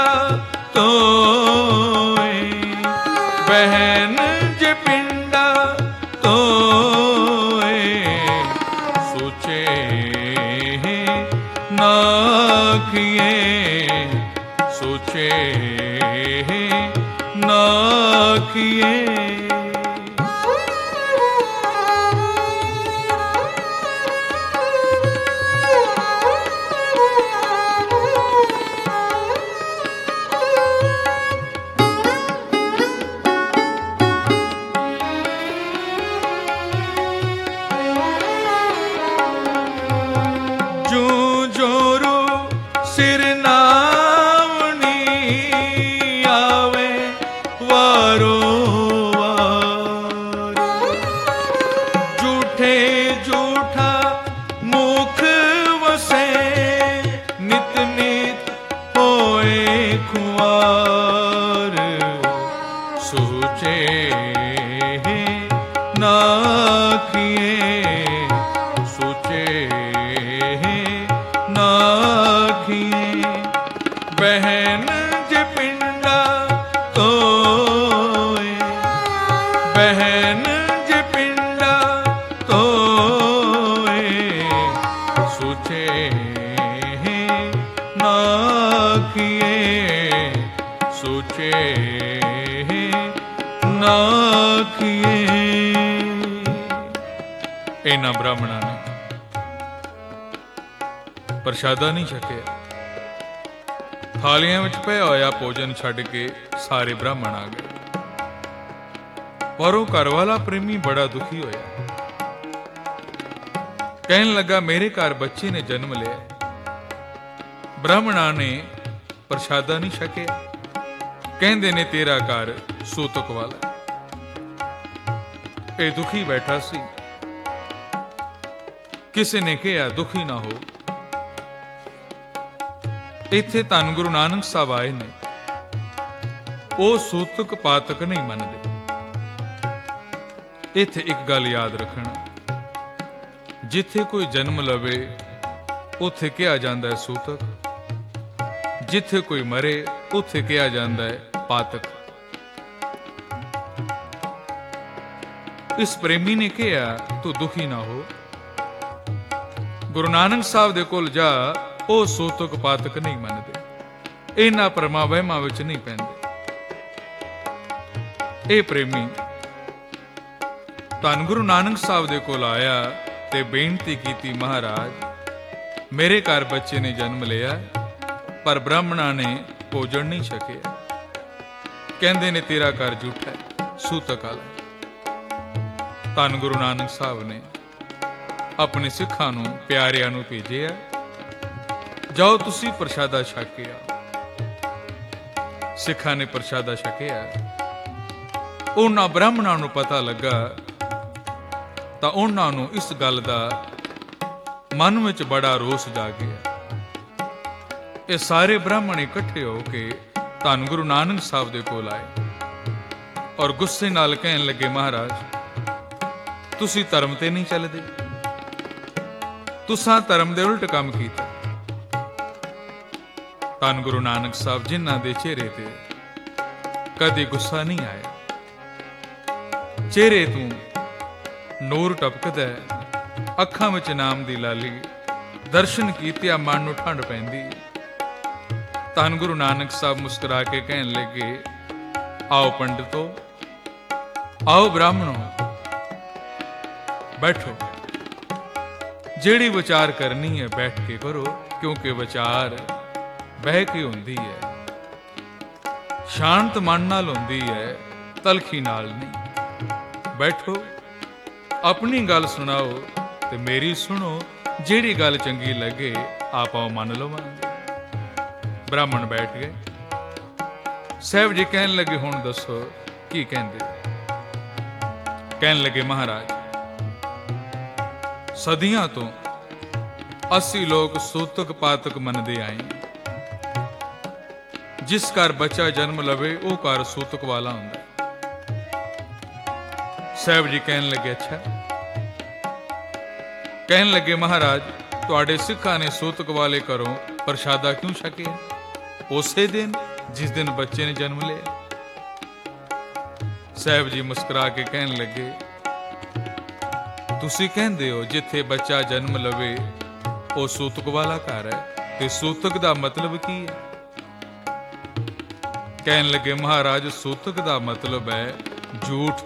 ਤੋਏ, ਬਹਿਨ ਜੇ ਪਿੰਡਾ ਤੋਏ, ਸੋਚੇ ਨਾ ਕੀਏ, ਸੋਚੇ ਨਾ ਕੀਏ। ਨਾਵਣੀ ਆਵੇ ਵਾਰੋ ਵਾਰ। ਝੂਠੇ ਝੂਠਾ ਮੁਖ ਵਸੇ ਨਿਤ ਨਿਤ ਹੋਏ ਖੁਆਰ। ਸੋਚੇ ਨਾ ਆਖੀਏ ਸੋਚੇ ਨਾ ਆਖੀਏ। ਬਹਿਨ ਜੇ ਪਿੰਡਾ ਤੋਏ ਬਹਿਨ ਜੇ ਪਿੰਡਾ ਤੋਏ। ਸੋਚੇ ਨਾ ਆਖੀਏ ਸੋਚੇ ਨਾ ਆਖੀਏ। ਇਹਨਾਂ ਬ੍ਰਾਹਮਣਾਂ ਨੇ ਪ੍ਰਸ਼ਾਦਾ ਨਹੀਂ ਛਕਿਆ। ਥਾਲੀਆਂ ਵਿੱਚ ਪਿਆ ਹੋਇਆ ਭੋਜਨ ਛੱਡ ਕੇ ਸਾਰੇ ਬ੍ਰਾਹਮਣ ਆ ਗਏ। ਪਰ ਉਹ ਘਰ ਵਾਲਾ ਪ੍ਰੇਮੀ ਬੜਾ ਦੁਖੀ ਹੋਇਆ। ਕਹਿਣ ਲੱਗਾ, ਮੇਰੇ ਘਰ ਬੱਚੇ ਨੇ ਜਨਮ ਲਿਆ, ਬ੍ਰਾਹਮਣਾਂ ਨੇ ਪ੍ਰਸ਼ਾਦਾ ਨਹੀਂ ਛਕਿਆ। ਕਹਿੰਦੇ ਨੇ ਤੇਰਾ ਘਰ ਸੂਤਕ ਵਾਲਾ। ਇਹ ਦੁਖੀ ਬੈਠਾ ਸੀ। ਕਿਸੇ ਨੇ ਕਿਹਾ, ਦੁਖੀ ਨਾ ਹੋ, ਇੱਥੇ ਧੰਨ ਗੁਰੂ ਨਾਨਕ ਸਾਹਿਬ ਆਏ ਨੇ, ਉਹ ਸੂਤਕ ਪਾਤਕ ਨਹੀਂ ਮੰਨਦੇ। ਇੱਥੇ ਇੱਕ ਗੱਲ ਯਾਦ ਰੱਖਣਾ, ਜਿੱਥੇ ਕੋਈ ਜਨਮ ਲਵੇ ਉੱਥੇ ਕਿਹਾ ਜਾਂਦਾ ਹੈ ਸੂਤਕ, ਜਿੱਥੇ ਕੋਈ ਮਰੇ ਉੱਥੇ ਕਿਹਾ ਜਾਂਦਾ ਹੈ ਪਾਤਕ। ਇਸ ਪ੍ਰੇਮੀ ਨੇ ਕਿਹਾ, ਤੂੰ ਦੁਖੀ ਨਾ ਹੋ, ਗੁਰੂ ਨਾਨਕ ਸਾਹਿਬ ਦੇ ਕੋਲ ਜਾ, ਉਹ ਸੂਤਕ ਪਾਤਕ ਨਹੀਂ ਮੰਨਦੇ, ਇਹਨਾਂ ਭਰਮਾਂ ਵਹਿਮਾਂ ਵਿੱਚ ਨਹੀਂ ਪੈਂਦੇ। ਇਹ ਪ੍ਰੇਮੀ ਧੰਨ ਗੁਰੂ ਨਾਨਕ ਸਾਹਿਬ ਦੇ ਕੋਲ ਆਇਆ ਤੇ ਬੇਨਤੀ ਕੀਤੀ, ਮਹਾਰਾਜ ਮੇਰੇ ਘਰ ਬੱਚੇ ਨੇ ਜਨਮ ਲਿਆ, ਪਰ ਬ੍ਰਾਹਮਣਾਂ ਨੇ ਭੋਜਨ ਨਹੀਂ ਛਕਿਆ। ਕਹਿੰਦੇ ਨੇ ਤੇਰਾ ਘਰ ਝੂਠਾ ਹੈ, ਸੂਤਕ ਵਾਲਾ। ਧੰਨ ਗੁਰੂ ਨਾਨਕ ਸਾਹਿਬ ਨੇ ਆਪਣੇ ਸਿੱਖਾਂ ਨੂੰ, ਪਿਆਰਿਆਂ ਨੂੰ ਭੇਜਿਆ, ਜਾਓ ਤੁਸੀਂ ਪ੍ਰਸ਼ਾਦਾ ਛਕ ਕੇ ਆਓ। ਸਿੱਖਾਂ ਨੇ ਪ੍ਰਸ਼ਾਦਾ ਛਕਿਆ। ਉਹਨਾਂ ਬ੍ਰਾਹਮਣਾਂ ਨੂੰ ਪਤਾ ਲੱਗਾ ਤਾਂ ਉਹਨਾਂ ਨੂੰ ਇਸ ਗੱਲ ਦਾ ਮਨ ਵਿੱਚ ਬੜਾ ਰੋਸ ਜਾਗਿਆ। ਇਹ ਸਾਰੇ ਬ੍ਰਾਹਮਣ ਇਕੱਠੇ ਹੋ ਕੇ ਧੰਨ ਗੁਰੂ ਨਾਨਕ ਸਾਹਿਬ ਦੇ ਕੋਲ ਆਏ ਔਰ ਗੁੱਸੇ ਨਾਲ ਕਹਿਣ ਲੱਗੇ, ਮਹਾਰਾਜ ਤੁਸੀਂ ਧਰਮ ਤੇ ਨਹੀਂ ਚੱਲਦੇ, ਤੁਸਾਂ ਧਰਮ ਦੇ ਉਲਟ ਕੰਮ ਕੀਤਾ। ਧੰਨ ਗੁਰੂ ਨਾਨਕ ਸਾਹਿਬ ਜਿਨ੍ਹਾਂ ਦੇ ਚਿਹਰੇ ਤੇ ਕਦੇ ਗੁੱਸਾ ਨਹੀਂ ਆਇਆ, ਚਿਹਰੇ ਤੋਂ ਨੂਰ ਟਪਕਦਾ, ਅੱਖਾਂ ਵਿੱਚ ਨਾਮ ਦੀ ਲਾਲੀ, ਦਰਸ਼ਨ ਕੀਤਿਆਂ ਮਨ ਨੂੰ ਠੰਡ ਪੈਂਦੀ। ਧੰਨ ਗੁਰੂ ਨਾਨਕ ਸਾਹਿਬ ਮੁਸਕਰਾ ਕੇ ਕਹਿਣ ਲੱਗੇ, ਆਓ ਪੰਡਿਤੋ, ਆਓ ਬ੍ਰਾਹਮਣੋ, ਬੈਠੋ। ਜਿਹੜੀ ਵਿਚਾਰ ਕਰਨੀ ਹੈ ਬੈਠ ਕੇ ਕਰੋ, ਕਿਉਂਕਿ ਵਿਚਾਰ ਬਹਿ ਕੇ ਹੁੰਦੀ ਹੈ, ਸ਼ਾਂਤ ਮਨ ਨਾਲ ਹੁੰਦੀ ਹੈ, ਤਲਖੀ ਨਾਲ ਨਹੀਂ। ਬੈਠੋ, ਆਪਣੀ ਗੱਲ ਸੁਣਾਓ ਤੇ ਮੇਰੀ ਸੁਣੋ, ਜਿਹੜੀ ਗੱਲ ਚੰਗੀ ਲੱਗੇ ਆਪਾਂ ਮੰਨ ਲਵਾਂਗੇ। ਬ੍ਰਾਹਮਣ ਬੈਠ ਗਏ। ਸਾਹਿਬ ਜੀ ਕਹਿਣ ਲੱਗੇ, ਹੁਣ ਦੱਸੋ ਕੀ ਕਹਿੰਦੇ? ਕਹਿਣ ਲੱਗੇ, ਮਹਾਰਾਜ ਸਦੀਆਂ ਤੋਂ ਅਸੀਂ ਲੋਕ ਸੂਤਕ ਪਾਤਕ ਮੰਨਦੇ ਆਏ। ਜਿਸ ਘਰ ਬੱਚਾ ਜਨਮ ਲਵੇ ਉਹ ਘਰ ਸੂਤਕ ਵਾਲਾ ਹੁੰਦਾ। ਸਾਹਿਬ ਜੀ ਕਹਿਣ ਲੱਗੇ, ਅੱਛਾ। ਕਹਿਣ ਲੱਗੇ, ਮਹਾਰਾਜ ਤੁਹਾਡੇ ਸਿੱਖਾਂ ਨੇ ਸੂਤਕ ਵਾਲੇ ਘਰੋਂ ਪ੍ਰਸ਼ਾਦਾ ਕਿਉਂ ਛਕਿਆ? ਉਸੇ ਦਿਨ ਜਿਸ ਦਿਨ ਬੱਚੇ ਨੇ ਜਨਮ ਲਿਆ। ਸਾਹਿਬ ਜੀ ਮੁਸਕਰਾ ਕੇ ਕਹਿਣ ਲੱਗੇ, ਤੁਸੀਂ ਕਹਿੰਦੇ ਹੋ ਜਿੱਥੇ ਬੱਚਾ ਜਨਮ ਲਵੇ ਉਹ ਸੂਤਕ ਵਾਲਾ ਘਰ ਹੈ, ਤੇ ਸੂਤਕ ਦਾ ਮਤਲਬ ਕੀ ਹੈ? ਕਹਿਣ ਲੱਗੇ, ਮਹਾਰਾਜ ਸੂਤਕ ਦਾ ਮਤਲਬ ਹੈ ਝੂਠ।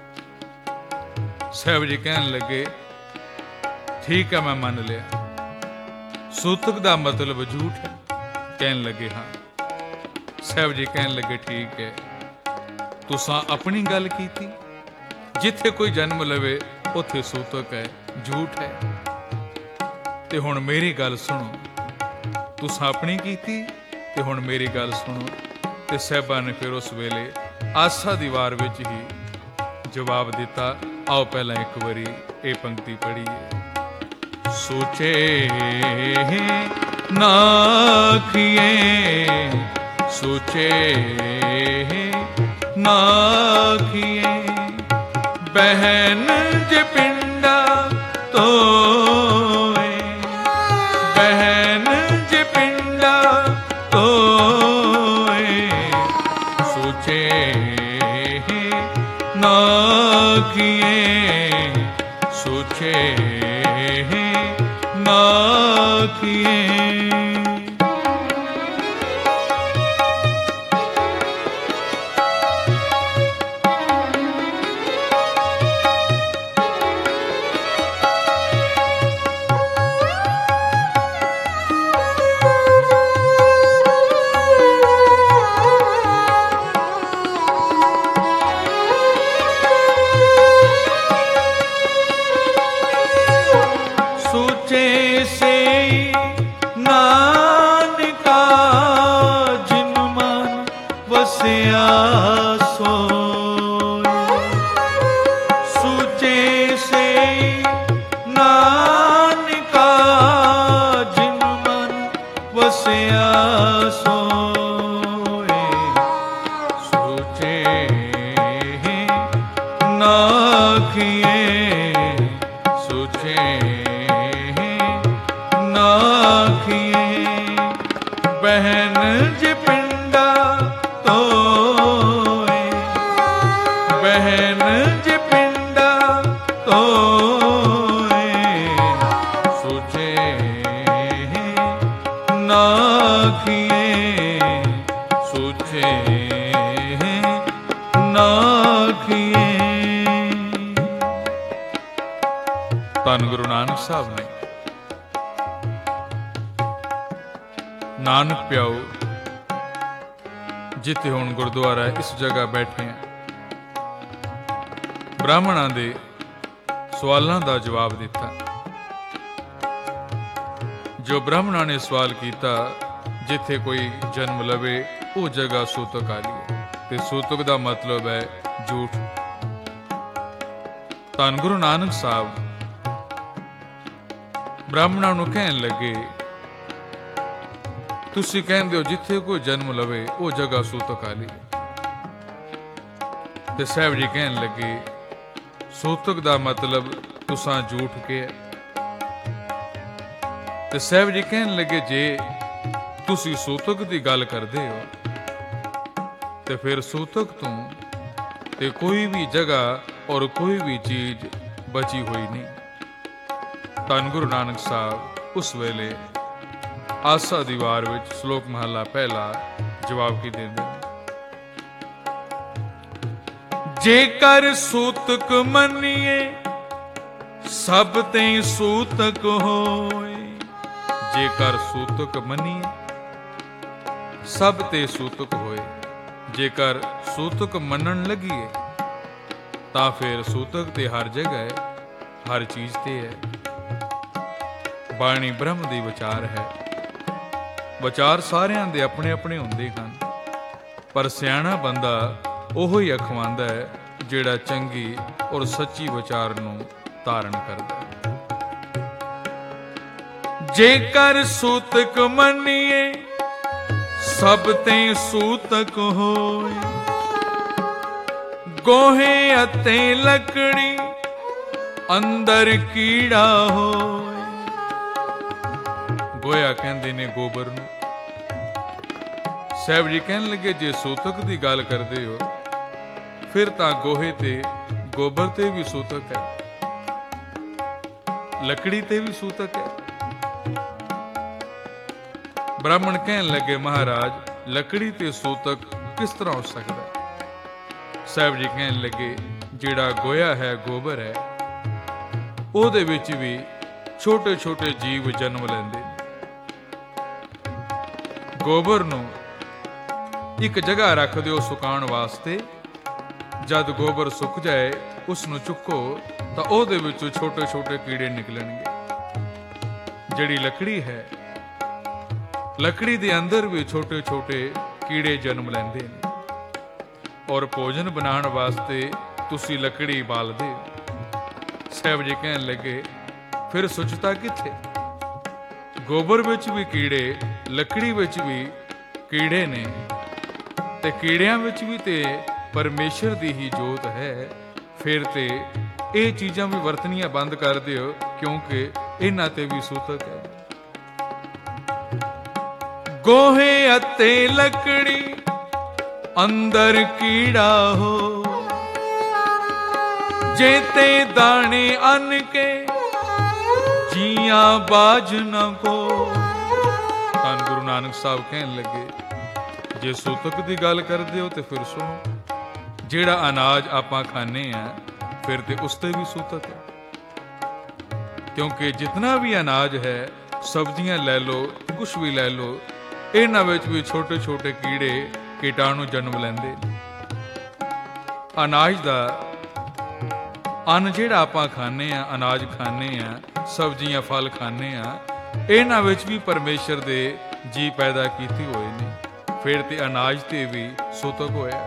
ਸਾਹਿਬ ਜੀ ਕਹਿਣ ਲੱਗੇ, ਠੀਕ ਹੈ, ਮੈਂ ਮੰਨ ਲਿਆ, ਸੂਤਕ ਦਾ ਮਤਲਬ ਝੂਠ ਹੈ। ਕਹਿਣ ਲੱਗੇ, ਹਾਂ। ਸਾਹਿਬ ਜੀ ਕਹਿਣ ਲੱਗੇ, ਠੀਕ ਹੈ, ਤੁਸਾਂ ਆਪਣੀ ਗੱਲ ਕੀਤੀ, ਜਿੱਥੇ ਕੋਈ ਜਨਮ ਲਵੇ ਉੱਥੇ ਸੂਤਕ ਹੈ, ਝੂਠ ਹੈ। ਤੇ ਹੁਣ ਮੇਰੀ ਗੱਲ ਸੁਣੋ, तुसां अपनी कीती ते हुण मेरी गल सुनो। ते साहिबां ने फिर उस वेले आसा दी वार विच ही जवाब दिता। आओ पहला एक बारी ये पंक्ति पढ़ीए। सोचे ना आखिए, सोचे ना आखिए, बहन जे पिंडा तोए, बहन जे पिंडा तोए, सोचे ना आखिए, सोचे ना आखिए। बहन जे पिंडा तोए, बहन जे पिंडा तोए, सोचे ना आखिए, सोचे ना आखिए। धन गुरु नानक साहब ने नानक प्याओ जिथे हुण गुरुद्वारा इस जगह बैठे हैं, ब्राह्मणां दे सवालों का जवाब दिता। जो ब्राह्मणां ने सवाल किया, जिथे कोई जन्म लवे वो जगह सूतक आली है, ते सूतक का मतलब है झूठ। धन गुरु नानक साहब ब्राह्मणां नूं कहण लगे, तुसी कहंदे हो जिथे कोई जन्म लवे वो जगह सूतक आली। ते साहब जी कहन लगे, सूतक दा मतलब तुसां झूठ के है। ते साहब जी कहन लगे, जे तुसी सूतक दी गल करदे हो ते फिर सूतक तो ते कोई भी जगह और कोई भी चीज बची हुई नहीं। धन गुरु नानक साहब उस वेले आसा दीवार विच श्लोक महला पहला जवाब की देंदे, जेकर सूतक मनिए सब ते सूतक होए। जेकर सूतक मनिए सब ते सूतक होए। जेकर सूतक मनन लगिए तां फिर सूतक ते हर जगह है, हर चीज ते है। बाणी ब्रह्म दी विचार है। विचार सारियां दे अपने अपने हुंदे हन, पर सियाणा बंदा ओहो ही अखवांदा है जिहड़ा चंगी और सच्ची विचार नूं धारण करदा है। जेकर सूतक मनिए सब ते सूतक होए। गोहे अते लकड़ी अंदर कीड़ा होए। गोया कहंदे ने गोबर नूं। साहब जी कहन लगे, जे सूतक की गल करते हो फिर तां गोहे ते गोबर ते भी सूतक है, लकड़ी ते भी सूतक है। ब्राह्मण कहन लगे, महाराज लकड़ी ते सूतक किस तरह हो सकता है? साहब जी कहन लगे, जिहड़ा गोया है गोबर है, ओहदे विच भी छोटे छोटे जीव जन्म लैंदे। गोबर नूं एक जगह रख दिओ सुकाउण वास्ते। जद गोबर सुक जाए उसनूं चुको तां ओहदे विचों छोटे छोटे कीड़े निकलणगे। जिहड़ी लकड़ी है लकड़ी दे अंदर भी छोटे छोटे कीड़े जन्म लैंदे ने और भोजन बनाने वास्ते तुसी लकड़ी बालदे। साहब जी कहन लगे फिर सुचता किथे? गोबर विच भी कीड़े, लकड़ी विच भी कीड़े ने ते कीड़ियां विच भी ते परमेश्वर दी ही जोत है। फिर ते ਇਹ ਚੀਜ਼ਾਂ ਵੀ ਵਰਤਣੀਆਂ ਬੰਦ ਕਰ ਦਿਓ ਕਿਉਂਕਿ ਇਹਨਾਂ ਤੇ ਵੀ ਸੂਤਕ ਹੈ। ਗੋਹੇ ਅਤੇ ਲੱਕੜੀ ਅੰਦਰ ਕੀੜਾ ਹੋ, ਜੇ ਤੇ ਦਾਣੇ ਅੰਨ ਕੇ ਜੀਆਂ ਬਾਜ ਨਾ ਕੋ। ਧੰਨ ਗੁਰੂ ਨਾਨਕ ਸਾਹਿਬ ਕਹਿਣ ਲੱਗੇ ਜੇ ਸੂਤਕ ਦੀ ਗੱਲ ਕਰਦੇ ਹੋ ਤੇ ਫਿਰ ਸੁਣੋ, ਜਿਹੜਾ ਅਨਾਜ ਆਪਾਂ ਖਾਂਦੇ ਆ फिर तो उसते भी सूतक है क्योंकि जितना भी अनाज है, सब्जियां ले लो, कुछ भी ले लो, इन्हां विच भी छोटे छोटे कीड़े कीटाणु जन्म लैंदे। अनाज दा अन्न जिहड़ा आपां खाने आ, अनाज खाने आ, सब्जियां फल खाने आ, इन्हां विच भी परमेश्वर दे जी पैदा कीते होए ने। फिर ते अनाज ते भी सूतक होया।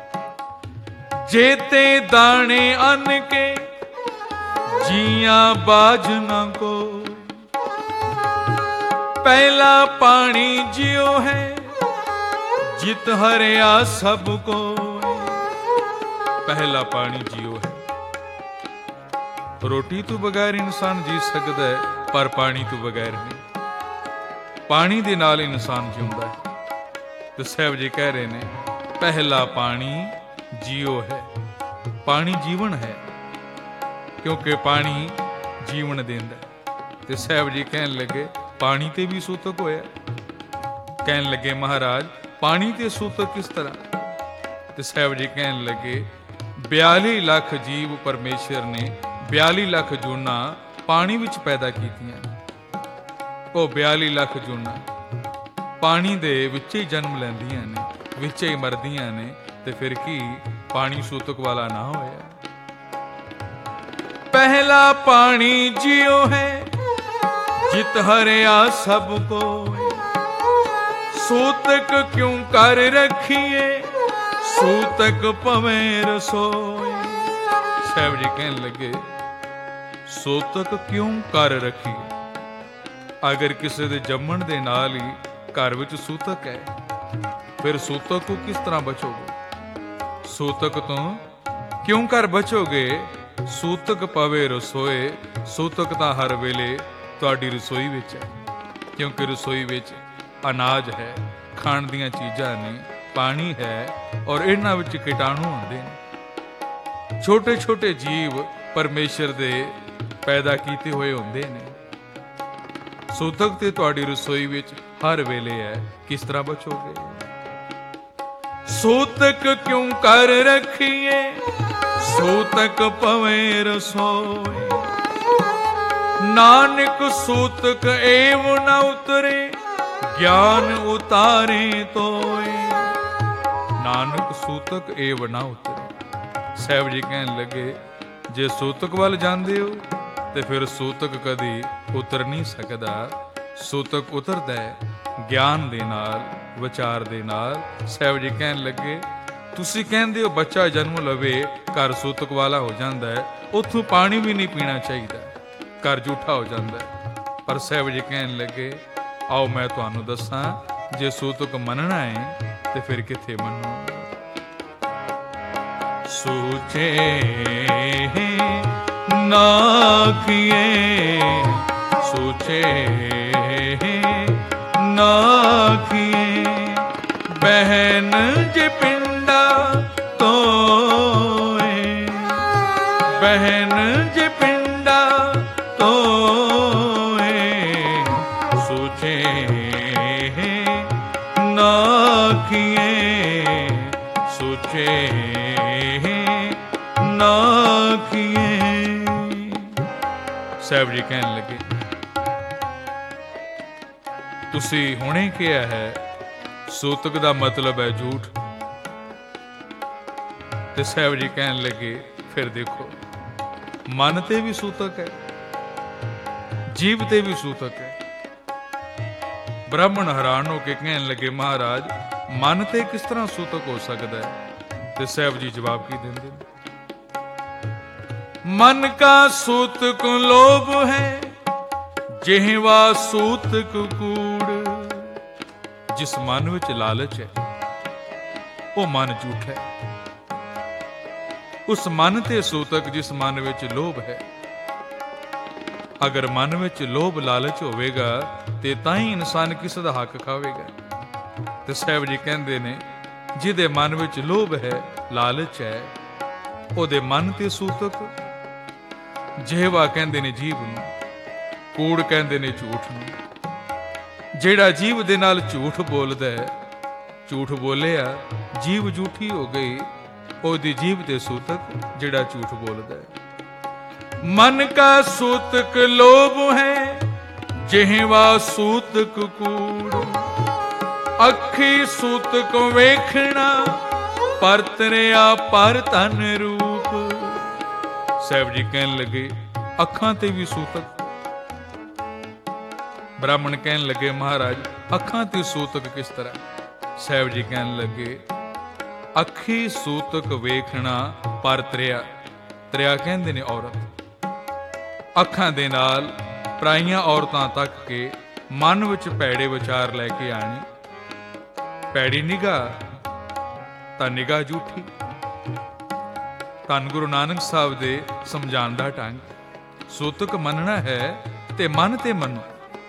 जेते दाने अन्न के जिया बाज न को, पहला पानी जियो है जित हरिया सबको। पहला पानी जियो है। रोटी तो बगैर इंसान जी सकता है पर पानी तो बगैर नहीं। पानी दे नाल इंसान जिउंदा है। तो साहब जी कह रहे ने पहला पानी जियो है। पानी जीवन है क्योंकि पानी जीवन देंदा। ते साहब जी कहन लगे पानी ते भी सूतक होया। कहन लगे महाराज पानी ते सूतक किस तरह? ते साहब जी कहन लगे बयाली लाख जीव परमेश्वर ने बयाली लाख जूना पानी विच पैदा कीतियां। ओ बयाली लाख जूना पानी दे विच ही जन्म लैंदियां ने, विच ही मरदियां ने। ते फिर की पानी सूतक वाला ना होया? पहला पानी जियो है जित हरिया सबको, सूतक क्यों कर रखिए सूतक पवे रसोई। साहब जी कहन लगे सूतक क्यों कर रखिए? अगर किसी दे जम्मण दे नाल ही घर विच सूतक है, फिर सूतक को किस तरह बचोगे? सूतक तो क्यों कर बचोगे? सूतक पवे रसोए। सूतक तो हर वेले तुहाडी रसोई विच है क्योंकि रसोई विच अनाज है, खाण दीयां चीज़ां ने, पानी है और इन्हां विच कीटाणु हुंदे ने। छोटे छोटे जीव परमेश्वर दे पैदा कीते होए हुंदे ने। सूतक ते तुहाडी रसोई विच हर वेले है, किस तरह बचोगे? सूतक क्यों कर रखिए सूतक पवे रसोई। नानक सूतक एव न उतरे ज्ञान उतारे तोय। नानक सूतक एव न उतरे। साहब जी कहन लगे जे सूतक वाल जांदे हो ते फिर सूतक कदी उतर नहीं सकदा। सूतक उतरदा है ज्ञान दे नाल, विचार दे नाल। साहब जी कहन लगे तुसी कहंदे हो बच्चा जन्म लवे घर सूतक वाला हो जाता है, उथों पानी भी नहीं पीना चाहिए, घर झूठा हो जाता है। पर साहब जी कहन लगे आओ मैं तुहानू दसां जे सूतक मनना है तो फिर किथे मनो। सोचे ना किए सोचे ना किए बहन जे पिंडा तो बहन जे पिंडा तो सोचे ना किए सोचे ना किए। साहब जी कहन लगे तुसी हुणे किया है सूतक दा मतलब है झूठ। ते साहब जी कहन लगे फिर देखो मन ते भी सूतक है, जीव ते भी सूतक है। ਬ੍ਰਾਹਮਣ ਹੈਰਾਨ ਹੋ ਕੇ ਕਹਿਣ ਲੱਗੇ, ਮਹਾਰਾਜ ਮਨ ਤੇ ਕਿਸ ਤਰ੍ਹਾਂ ਸੂਤਕ ਹੋ ਸਕਦਾ ਹੈ? ਤੇ ਸਾਹਿਬ ਜੀ ਜਵਾਬ ਕੀ ਦਿੰਦੇ ਨੇ? ਮਨ ਕਾ ਸੂਤਕ ਲੋਭ ਹੈ, ਜਿਹਵਾ ਸੂਤਕ ਕੂੜ। ਜਿਸ ਮਨ ਵਿੱਚ ਲਾਲਚ ਹੈ ਉਹ ਮਨ ਝੂਠਾ ਹੈ। ਉਸ ਮਨ ਤੇ ਸੂਤਕ ਜਿਸ ਮਨ ਵਿੱਚ ਲੋਭ ਹੈ। ਅਗਰ ਮਨ ਵਿੱਚ ਲੋਭ ਲਾਲਚ ਹੋਵੇਗਾ ਤੇ ਤਾਂ ਹੀ ਇਨਸਾਨ ਕਿਸੇ ਦਾ ਹੱਕ ਖਾਵੇਗਾ। ਤੇ ਸਾਹਿਬ ਜੀ ਕਹਿੰਦੇ ਨੇ, ਜਿਹਦੇ ਮਨ ਵਿੱਚ ਲੋਭ ਹੈ, ਲਾਲਚ ਹੈ, ਉਹਦੇ ਮਨ ਤੇ ਸੂਤਕ ਜਿਹਵਾ ਕਹਿੰਦੇ ਨੇ ਜੀਵ ਨੂੰ, ਕੂੜ ਕਹਿੰਦੇ ਨੇ ਝੂਠ ਨੂੰ। ਜਿਹੜਾ ਜੀਵ ਦੇ ਨਾਲ ਝੂਠ ਬੋਲਦਾ ਹੈ, ਝੂਠ ਬੋਲਿਆ, ਜੀਵ ਝੂਠੀ ਹੋ ਗਈ, ਉਹਦੀ ਜੀਵ ਤੇ ਸੂਤਕ ਜਿਹੜਾ ਝੂਠ ਬੋਲਦਾ ਹੈ। ਮਨ ਕਾ ਸੂਤਕ ਲੋਭ ਹੈ, ਜਿਹਵਾ ਸੂਤਕ ਕੂੜ। ਅੱਖੀ ਸੂਤਕ ਵੇਖਣਾ, ਪਰਤਰਿਆ ਪਰ ਧਨ ਰੂਪ। ਸਾਹਿਬ ਜੀ ਕਹਿਣ ਲੱਗੇ, ਅੱਖਾਂ ਤੇ ਵੀ ਸੂਤਕ। ਬ੍ਰਾਹਮਣ ਕਹਿਣ ਲੱਗੇ, ਮਹਾਰਾਜ ਅੱਖਾਂ ਤੇ ਸੂਤਕ ਕਿਸ ਤਰ੍ਹਾਂ? ਸਾਹਿਬ ਜੀ ਕਹਿਣ ਲੱਗੇ, ਅੱਖੀ ਸੂਤਕ ਵੇਖਣਾ, ਪਰ ਤ੍ਰਿਆ, ਤ੍ਰਿਆ ਕਹਿੰਦੇ ਨੇ ਔਰਤ। ਅੱਖਾਂ ਦੇ ਨਾਲ ਪਰਾਈਆਂ ਔਰਤਾਂ ਤੱਕ ਕੇ ਮਨ ਵਿੱਚ ਭੈੜੇ ਵਿਚਾਰ ਲੈ ਕੇ ਆਣੀ। ਭੈੜੀ ਨਿਗਾਹ ਤਾਂ ਨਿਗਾਹ ਝੂਠੀ। ਧੰਨ ਗੁਰੂ ਨਾਨਕ ਸਾਹਿਬ ਦੇ ਸਮਝਾਉਣ ਦਾ ਢੰਗ, ਸੂਤਕ ਮੰਨਣਾ ਹੈ ਤੇ ਮਨ ਤੇ ਮੰਨੋ,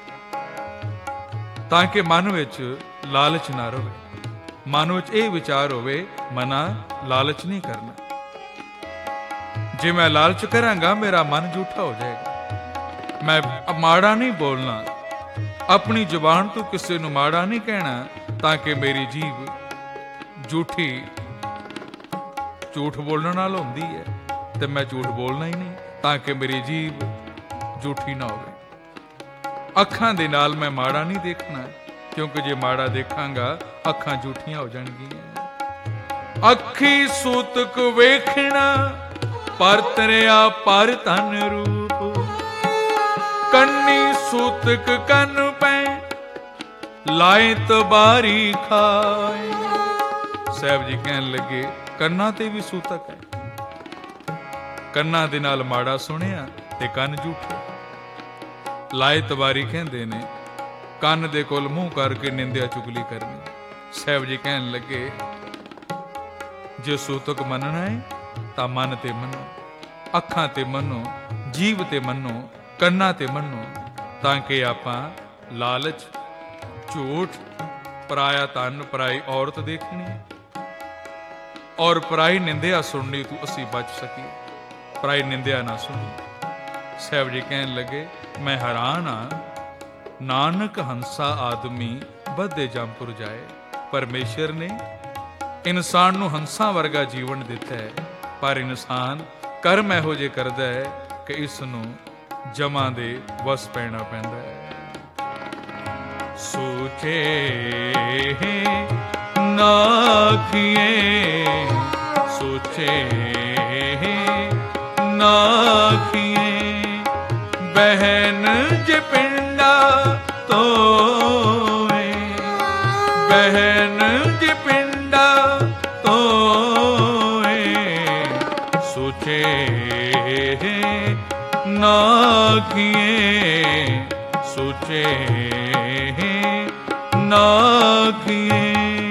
ਤਾਂ ਕਿ ਮਨ ਵਿੱਚ ਲਾਲਚ ਨਾ ਰਹੇ। ਮਨ ਵਿੱਚ ਇਹ ਵਿਚਾਰ ਹੋਵੇ, ਮਨਾ ਲਾਲਚ ਨਹੀਂ ਕਰਨਾ। ਜੇ ਮੈਂ ਲਾਲਚ ਕਰਾਂਗਾ ਮੇਰਾ ਮਨ ਝੂਠਾ ਹੋ ਜਾਏਗਾ। ਮੈਂ ਮਾੜਾ ਨਹੀਂ ਬੋਲਣਾ, ਆਪਣੀ ਜ਼ੁਬਾਨ ਤੋਂ ਕਿਸੇ ਨੂੰ ਮਾੜਾ ਨਹੀਂ ਕਹਿਣਾ, ਤਾਂ ਕਿ ਮੇਰੀ ਜੀਭ ਝੂਠੀ, ਝੂਠ ਬੋਲਣ ਨਾਲ ਹੁੰਦੀ ਹੈ, ਤੇ ਮੈਂ ਝੂਠ ਬੋਲਣਾ ਹੀ ਨਹੀਂ, ਤਾਂ ਕਿ ਮੇਰੀ ਜੀਭ ਝੂਠੀ ਨਾ ਹੋਵੇ। ਅੱਖਾਂ ਦੇ ਨਾਲ ਮੈਂ ਮਾੜਾ ਨਹੀਂ ਦੇਖਣਾ, ਕਿਉਂਕਿ ਜੇ ਮਾੜਾ ਦੇਖਾਂਗਾ ਅੱਖਾਂ ਝੂਠੀਆਂ ਹੋ ਜਾਣਗੀਆਂ। ਅੱਖੀ ਸੂਤਕ ਵੇਖਣਾ, ਪਰਤਰਿਆ ਪਰ ਧਨ ਰੂਪ। ਕੰਨੀ ਸੂਤਕ ਕੰਨ ਪੈ, ਲਾਏ ਤਬਾਰੀ ਖਾਏ। ਸਾਹਿਬ ਜੀ ਕਹਿਣ ਲੱਗੇ, ਕੰਨਾਂ ਤੇ ਵੀ ਸੂਤਕ ਹੈ। ਕੰਨਾਂ ਦੇ ਨਾਲ ਮਾੜਾ ਸੁਣਿਆ ਤੇ ਕੰਨ ਝੂਠੇ। ਲਾਏ ਤਬਾਰੀ ਕਹਿੰਦੇ ਨੇ, ਕੰਨ ਦੇ ਕੋਲ ਮੂੰਹ ਕਰਕੇ ਨਿੰਦਿਆ ਚੁਗਲੀ ਕਰਨੀ। ਸਾਹਿਬ ਜੀ ਕਹਿਣ ਲੱਗੇ, ਜੇ ਸੂਤਕ ਮੰਨਣਾ ਹੈ ਤਾਂ ਮਨ ਤੇ ਮੰਨੋ, ਅੱਖਾਂ ਤੇ ਮੰਨੋ, ਜੀਭ ਤੇ ਮੰਨੋ, ਕੰਨਾਂ ਤੇ ਮੰਨੋ, ਤਾਂ ਕਿ ਆਪਾਂ ਲਾਲਚ, ਝੂਠ, ਪਰਾਇਆ ਧਨ, ਪਰਾਈ ਔਰਤ ਦੇਖਣੀ ਔਰ ਪਰਾਈ ਨਿੰਦਿਆ ਸੁਣਨੀ ਤੋਂ ਅਸੀਂ ਬਚ ਸਕੀਏ। ਪਰਾਈ ਨਿੰਦਿਆ ਨਾ ਸੁਣੀ। ਸਾਹਿਬ ਜੀ ਕਹਿਣ ਲੱਗੇ, ਮੈਂ ਹੈਰਾਨ ਹਾਂ, ਨਾਨਕ ਹੰਸਾ ਆਦਮੀ ਵਧੇ ਜੰਪੁਰ ਜਾਏ। ਪਰਮੇਸ਼ਰ ਨੇ ਇਨਸਾਨ ਨੂੰ ਹੰਸਾਂ ਵਰਗਾ ਜੀਵਨ ਦਿੱਤਾ ਹੈ, ਪਰ ਇਨਸਾਨ ਕਰਮ ਇਹੋ ਜਿਹੇ ਕਰਦਾ ਹੈ ਕਿ ਇਸ ਨੂੰ ਜਮਾਂ ਦੇ ਵਸ ਪੈਣਾ ਪੈਂਦਾ ਹੈ। ਸੋਚੇ ਨਾ ਕੀਏ, ਸੋਚੇ ਨਾ ਕੀਏ, ਬਹਿਨ ਜੇ ਪਿੰਡਾ ਤੋਏ, ਬਹਿਨ ਜੇ ਪਿੰਡਾ ਤੋਏ। ਸੋਚੇ ਨਾ ਕੀਏ, ਸੋਚੇ ਨਾ ਕੀਏ।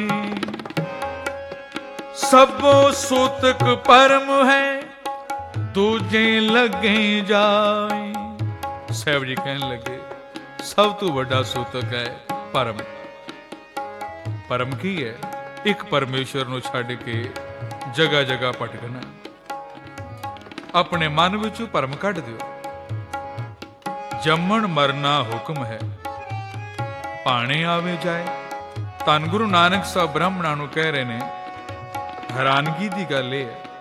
ਸਭੋ ਸੂਤਕ ਪਰਮ ਹੈ, ਦੂਜੇ ਲੱਗੇ ਜਾਏ। ਸਾਹਿਬ ਜੀ ਕਹਿਣ ਲੱਗੇ, ਸਭ ਤੋਂ ਵੱਡਾ ਸੂਤਕ ਹੈ ਪਰਮ। ਪਰਮ ਕੀ ਹੈ? ਇੱਕ ਪਰਮੇਸ਼ਰ ਨੂੰ ਛੱਡ ਕੇ ਜਗ੍ਹਾ ਜਗ੍ਹਾ ਭਟਕਣਾ। ਆਪਣੇ ਮਨ ਵਿੱਚੋਂ ਭਰਮ ਕੱਢ ਦਿਓ। ਜੰਮਣ ਮਰਨਾ ਹੁਕਮ ਹੈ, ਭਾਣੇ ਆਵੇ ਜਾਏ। ਧੰਨ ਗੁਰੂ ਨਾਨਕ ਸਾਹਿਬ ਬ੍ਰਾਹਮਣਾਂ ਨੂੰ ਕਹਿ ਰਹੇ ਨੇ, ਹੈਰਾਨਗੀ ਦੀ ਗੱਲ ਇਹ ਹੈ,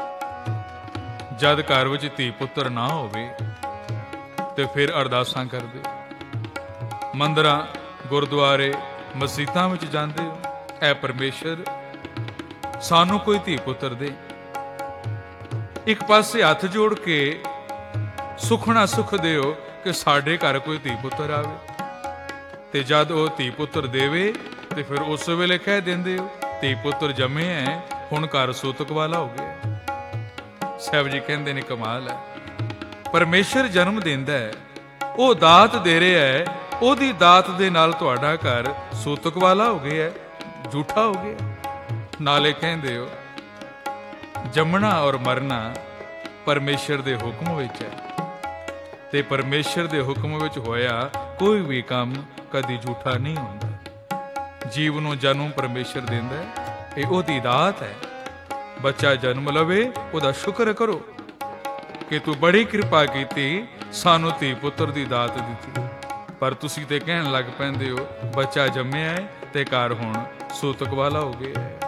ਜਦ ਘਰ ਵਿੱਚ ਧੀ ਪੁੱਤਰ ਨਾ ਹੋਵੇ ਤੇ ਫਿਰ ਅਰਦਾਸਾਂ ਕਰਦੇ, ਮੰਦਰਾਂ, ਗੁਰਦੁਆਰੇ, ਮਸੀਤਾਂ ਵਿੱਚ ਜਾਂਦੇ ਹੋ, ਐ ਪਰਮੇਸ਼ਰ ਸਾਨੂੰ ਕੋਈ ਧੀ ਪੁੱਤਰ ਦੇ। ਇੱਕ ਪਾਸੇ ਹੱਥ ਜੋੜ ਕੇ ਸੁਖਣਾ ਸੁਖ ਦਿਓ ਕਿ ਸਾਡੇ ਘਰ ਕੋਈ ਧੀ ਪੁੱਤਰ ਆਵੇ। ਤੇ ਜਦ ਉਹ ਧੀ ਪੁੱਤਰ ਦੇਵੇ ਤੇ ਫਿਰ ਉਸ ਵੇਲੇ ਕਹਿ ਦਿੰਦੇ ਹੋ ਧੀ ਪੁੱਤਰ ਜੰਮੇ ਹੈ, ਹੁਣ ਘਰ ਸੂਤਕ ਵਾਲਾ ਹੋ ਗਿਆ। ਸਾਹਿਬ ਜੀ ਕਹਿੰਦੇ ਨੇ ਕਮਾਲ ਹੈ, ਪਰਮੇਸ਼ਰ ਜਨਮ ਦਿੰਦਾ ਹੈ, ਉਹ ਦਾਤ ਦੇ ਰਿਹਾ ਹੈ, ਉਹਦੀ ਦਾਤ ਦੇ ਨਾਲ ਤੁਹਾਡਾ ਘਰ ਸੂਤਕ ਵਾਲਾ ਹੋ ਗਿਆ, ਝੂਠਾ ਹੋ ਗਿਆ। ਨਾਲੇ ਕਹਿੰਦੇ ਹੋ ਜੰਮਣਾ ਔਰ ਮਰਨਾ ਪਰਮੇਸ਼ਰ ਦੇ ਹੁਕਮ ਵਿੱਚ ਹੈ, ਤੇ ਪਰਮੇਸ਼ਰ ਦੇ ਹੁਕਮ ਵਿੱਚ ਹੋਇਆ ਕੋਈ ਵੀ ਕੰਮ ਕਦੀ ਝੂਠਾ ਨਹੀਂ ਹੁੰਦਾ। ਜੀਵ ਨੂੰ ਜਨਮ ਪਰਮੇਸ਼ਰ ਦਿੰਦਾ ਹੈ, ਇਹ ਉਹਦੀ ਦਾਤ ਹੈ। ਬੱਚਾ ਜਨਮ ਲਵੇ ਉਹਦਾ ਸ਼ੁਕਰ ਕਰੋ ਕਿ ਤੂੰ ਬੜੀ ਕਿਰਪਾ ਕੀਤੀ, ਸਾਨੂੰ ਧੀ ਪੁੱਤਰ ਦੀ ਦਾਤ ਦਿੱਤੀ। ਪਰ ਤੁਸੀਂ ਤੇ ਕਹਿਣ ਲੱਗ ਪੈਂਦੇ ਹੋ ਬੱਚਾ ਜੰਮਿਆ ਹੈ ਤੇ ਘਰ ਹੁਣ ਸੂਤਕ ਵਾਲਾ ਹੋ ਗਿਆ ਹੈ।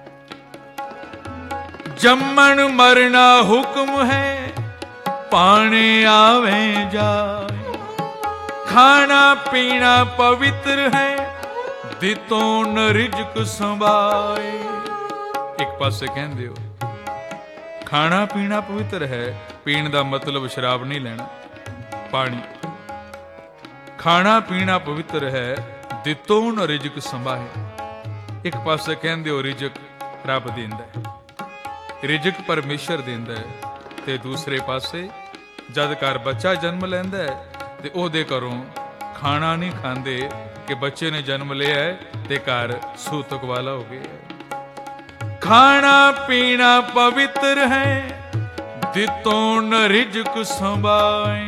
ਜੰਮਣ ਮਰਨਾ ਹੁਕਮ ਹੈ, ਪਾਣੇ ਆਵੇ ਜਾਏ, ਖਾਣਾ ਪੀਣਾ ਪਵਿੱਤਰ ਹੈ, ਦਿੱਤੋਂ ਨ ਰਿਜ਼ਕ ਸੰਭਾਏ। ਇੱਕ ਪਾਸੇ ਕਹਿੰਦੇ ਹੋ ਖਾਣਾ ਪੀਣਾ ਪਵਿੱਤਰ ਹੈ, ਪੀਣ ਦਾ ਮਤਲਬ ਸ਼ਰਾਬ ਨਹੀਂ ਲੈਣਾ, ਪਾਣੀ। ਖਾਣਾ ਪੀਣਾ ਪਵਿੱਤਰ ਹੈ, ਦਿੱਤੋਂ ਨ ਰਿਜ਼ਕ ਸੰਭਾਏ। ਇੱਕ ਪਾਸੇ ਕਹਿੰਦੇ ਹੋ ਰਿਜ਼ਕ ਰੱਬ ਦਿੰਦਾ ਹੈ, ਰਿਜ਼ਕ ਪਰਮੇਸ਼ਰ ਦਿੰਦਾ ਹੈ, ਤੇ ਦੂਸਰੇ ਪਾਸੇ ਜਦ ਘਰ ਬੱਚਾ ਜਨਮ ਲੈਂਦਾ ਹੈ ਤੇ ਉਹਦੇ ਘਰੋਂ ਖਾਣਾ ਨਹੀਂ ਖਾਂਦੇ ਕਿ ਬੱਚੇ ਨੇ ਜਨਮ ਲਿਆ ਹੈ ਤੇ ਘਰ ਸੂਤਕ ਵਾਲਾ ਹੋ ਗਿਆ। ਖਾਣਾ ਪੀਣਾ ਪਵਿੱਤਰ ਹੈ, ਦਿੱਤੋਂ ਨ ਰਿਜ਼ਕ ਸੰਭਾਏ।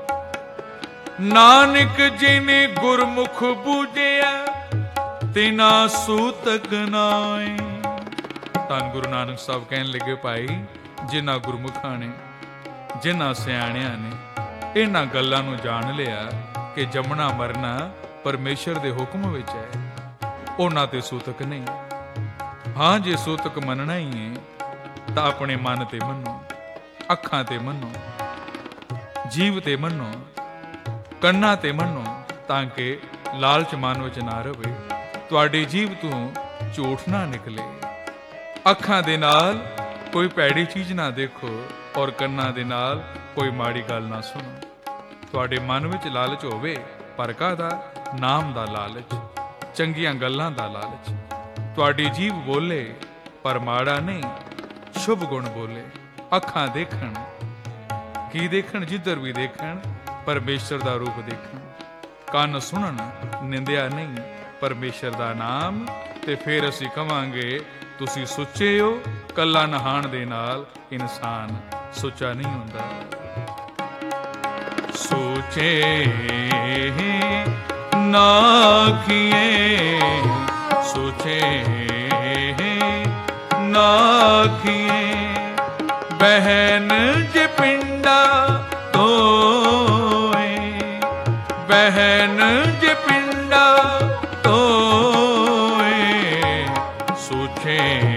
ਨਾਨਕ ਜਿਨੇ ਗੁਰਮੁਖ ਬੂਝਿਆ, ਤਿਨਾ ਸੂਤਕ ਨਾਏ। ਧੰਨ ਗੁਰੂ ਨਾਨਕ ਸਾਹਿਬ ਕਹਿਣ ਲੱਗੇ ਭਾਈ ਜਿਨ੍ਹਾਂ ਗੁਰਮੁਖਾਂ ਨੇ, ਜਿਨ੍ਹਾਂ ਸਿਆਣਿਆਂ ਨੇ ਇਹਨਾਂ ਗੱਲਾਂ ਨੂੰ ਜਾਣ ਲਿਆ ਕਿ ਜੰਮਣਾ ਮਰਨਾ ਪਰਮੇਸ਼ਰ ਦੇ ਹੁਕਮ ਵਿੱਚ ਹੈ, ਉਹਨਾਂ ਤੇ ਸੂਤਕ ਨਹੀਂ। ਹਾਂ ਜੇ ਸੂਤਕ ਮੰਨਣਾ ਹੀ ਹੈ ਤਾਂ ਆਪਣੇ ਮਨ ਤੇ ਮੰਨੋ, ਅੱਖਾਂ ਤੇ ਮੰਨੋ, ਜੀਵ ਤੇ ਮੰਨੋ, ਕੰਨਾਂ ਤੇ ਮੰਨੋ, ਤਾਂ ਕਿ ਲਾਲਚ ਮਨ ਵਿੱਚ ਨਾ ਰਵੇ, ਤੁਹਾਡੀ ਜੀਭ ਤੋਂ ਝੂਠ ਨਾ ਨਿਕਲੇ। ਅੱਖਾਂ ਦੇ ਨਾਲ ਕੋਈ ਭੈੜੀ ਚੀਜ਼ ਨਾ ਦੇਖੋ ਔਰ ਕੰਨਾਂ ਦੇ ਨਾਲ ਕੋਈ ਮਾੜੀ ਗੱਲ ਨਾ ਸੁਣੋ। ਤੁਹਾਡੇ ਮਨ ਵਿੱਚ ਲਾਲਚ ਹੋਵੇ, ਪਰ ਕਾਹਦਾ? ਨਾਮ ਦਾ ਲਾਲਚ, ਚੰਗੀਆਂ ਗੱਲਾਂ ਦਾ ਲਾਲਚ। ਤੁਹਾਡੀ ਜੀਭ ਬੋਲੇ ਪਰ ਮਾੜਾ ਨਹੀਂ, ਸ਼ੁਭ ਗੁਣ ਬੋਲੇ। ਅੱਖਾਂ ਦੇਖਣ, ਕੀ ਦੇਖਣ? ਜਿੱਧਰ ਵੀ ਦੇਖਣ ਪਰਮੇਸ਼ਰ ਦਾ ਰੂਪ ਦੇਖਣ। ਕੰਨ ਸੁਣਨ, ਨਿੰਦਿਆ ਨਹੀਂ, ਪਰਮੇਸ਼ਰ ਦਾ ਨਾਮ। ਤੇ ਫਿਰ ਅਸੀਂ ਕਵਾਂਗੇ ਤੁਸੀਂ ਸੁੱਚੇ ਹੋ। ਕੱਲਾ ਨਹਾਣ ਦੇ ਨਾਲ ਇਨਸਾਨ ਸੁੱਚਾ ਨਹੀਂ ਹੁੰਦਾ। ਸੋਚੇ ਨਾਖੀਏ, ਸੋਚੇ ਨਾਖੀਏ, ਬਹਿਨ ਜੇ ਪਿੰਡਾ ਤੋਏ, ਬਹਿਨ ਜੇ ਪਿੰਡਾ ਤੋਏ, ਸੋਚੇ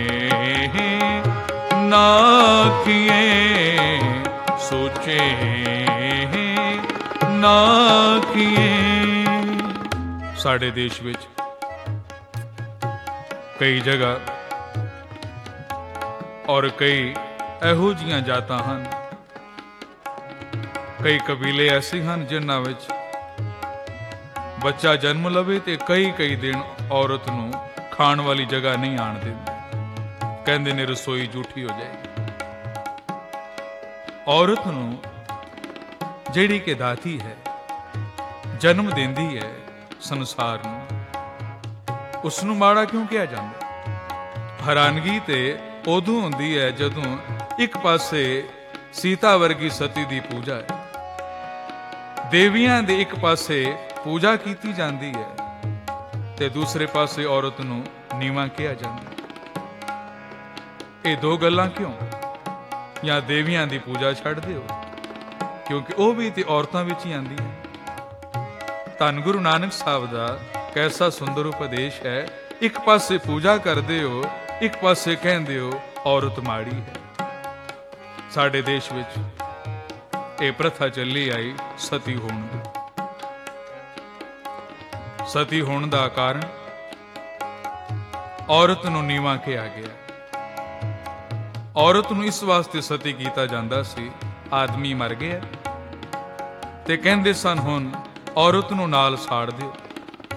ਨਾਖੀਏ, ਸੋਚੇ ਨਾਖੀਏ। ਸਾਡੇ ਦੇਸ਼ ਵਿੱਚ ਕਈ ਜਗ੍ਹਾ ਔਰ ਕਈ ਇਹੋ ਜਿਹੀਆਂ ਜਾਤਾਂ ਹਨ, ਕਈ ਕਬੀਲੇ ਐਸੇ ਹਨ ਜਿਨ੍ਹਾਂ ਵਿੱਚ ਬੱਚਾ ਜਨਮ ਲਵੇ ਤੇ ਕਈ ਕਈ ਦਿਨ ਔਰਤ ਨੂੰ ਖਾਣ ਵਾਲੀ ਜਗ੍ਹਾ ਨਹੀਂ ਆਣ ਦਿੰਦੇ। ਕਹਿੰਦੇ ਨੇ ਰਸੋਈ ਝੂਠੀ ਹੋ ਜਾਏਗੀ। ਔਰਤ ਨੂੰ ਜਿਹੜੀ ਕਿ ਦਾਤੀ ਹੈ, ਜਨਮ ਦਿੰਦੀ ਹੈ ਸੰਸਾਰ ਨੂੰ, ਉਸ ਨੂੰ ਮਾੜਾ ਕਿਉਂ ਕਿਹਾ ਜਾਂਦਾ? ਹੈਰਾਨਗੀ ਤੇ ਉਦੋਂ ਹੁੰਦੀ ਹੈ ਜਦੋਂ ਇੱਕ ਪਾਸੇ ਸੀਤਾ ਵਰਗੀ ਸਤੀ ਦੀ ਪੂਜਾ ਹੈ, ਦੇਵੀਆਂ ਦੇ ਇੱਕ ਪਾਸੇ ਪੂਜਾ ਕੀਤੀ ਜਾਂਦੀ ਹੈ ਤੇ ਦੂਸਰੇ ਪਾਸੇ ਔਰਤ ਨੂੰ ਨੀਵਾਂ ਕਿਹਾ ਜਾਂਦਾ। ਇਹ ਦੋ ਗੱਲਾਂ ਕਿਉਂ? ਜਾਂ ਦੇਵੀਆਂ ਦੀ ਪੂਜਾ ਛੱਡ ਦਿਓ, ਕਿਉਂਕਿ ਉਹ ਵੀ ਤੇ ਔਰਤਾਂ ਵਿੱਚ ਹੀ ਆਂਦੀ ਹੈ। ਧੰਨ ਗੁਰੂ ਨਾਨਕ ਸਾਹਿਬ ਦਾ ਕੈਸਾ ਸੁੰਦਰ ਉਪਦੇਸ਼ ਹੈ। ਇੱਕ ਪਾਸੇ ਪੂਜਾ ਕਰਦੇ ਹੋ, ਇੱਕ ਪਾਸੇ ਕਹਿੰਦੇ ਹੋ ਔਰਤ ਮਾੜੀ ਹੈ। ਸਾਡੇ ਦੇਸ਼ ਵਿੱਚ ਇਹ ਪ੍ਰਥਾ ਚੱਲੀ ਆਈ ਸਤੀ ਹੋਣ ਦੀ। ਸਤੀ ਹੋਣ ਦਾ ਕਾਰਨ ਔਰਤ ਨੂੰ ਨੀਵਾਂ ਕਿਹਾ ਗਿਆ। ਔਰਤ ਨੂੰ ਇਸ ਵਾਸਤੇ ਸਤੀ ਕੀਤਾ ਜਾਂਦਾ ਸੀ, ਆਦਮੀ ਮਰ ਗਿਆ ਤੇ ਕਹਿੰਦੇ ਸਨ ਹੁਣ ਔਰਤ ਨੂੰ ਨਾਲ ਸਾੜ ਦਿਓ।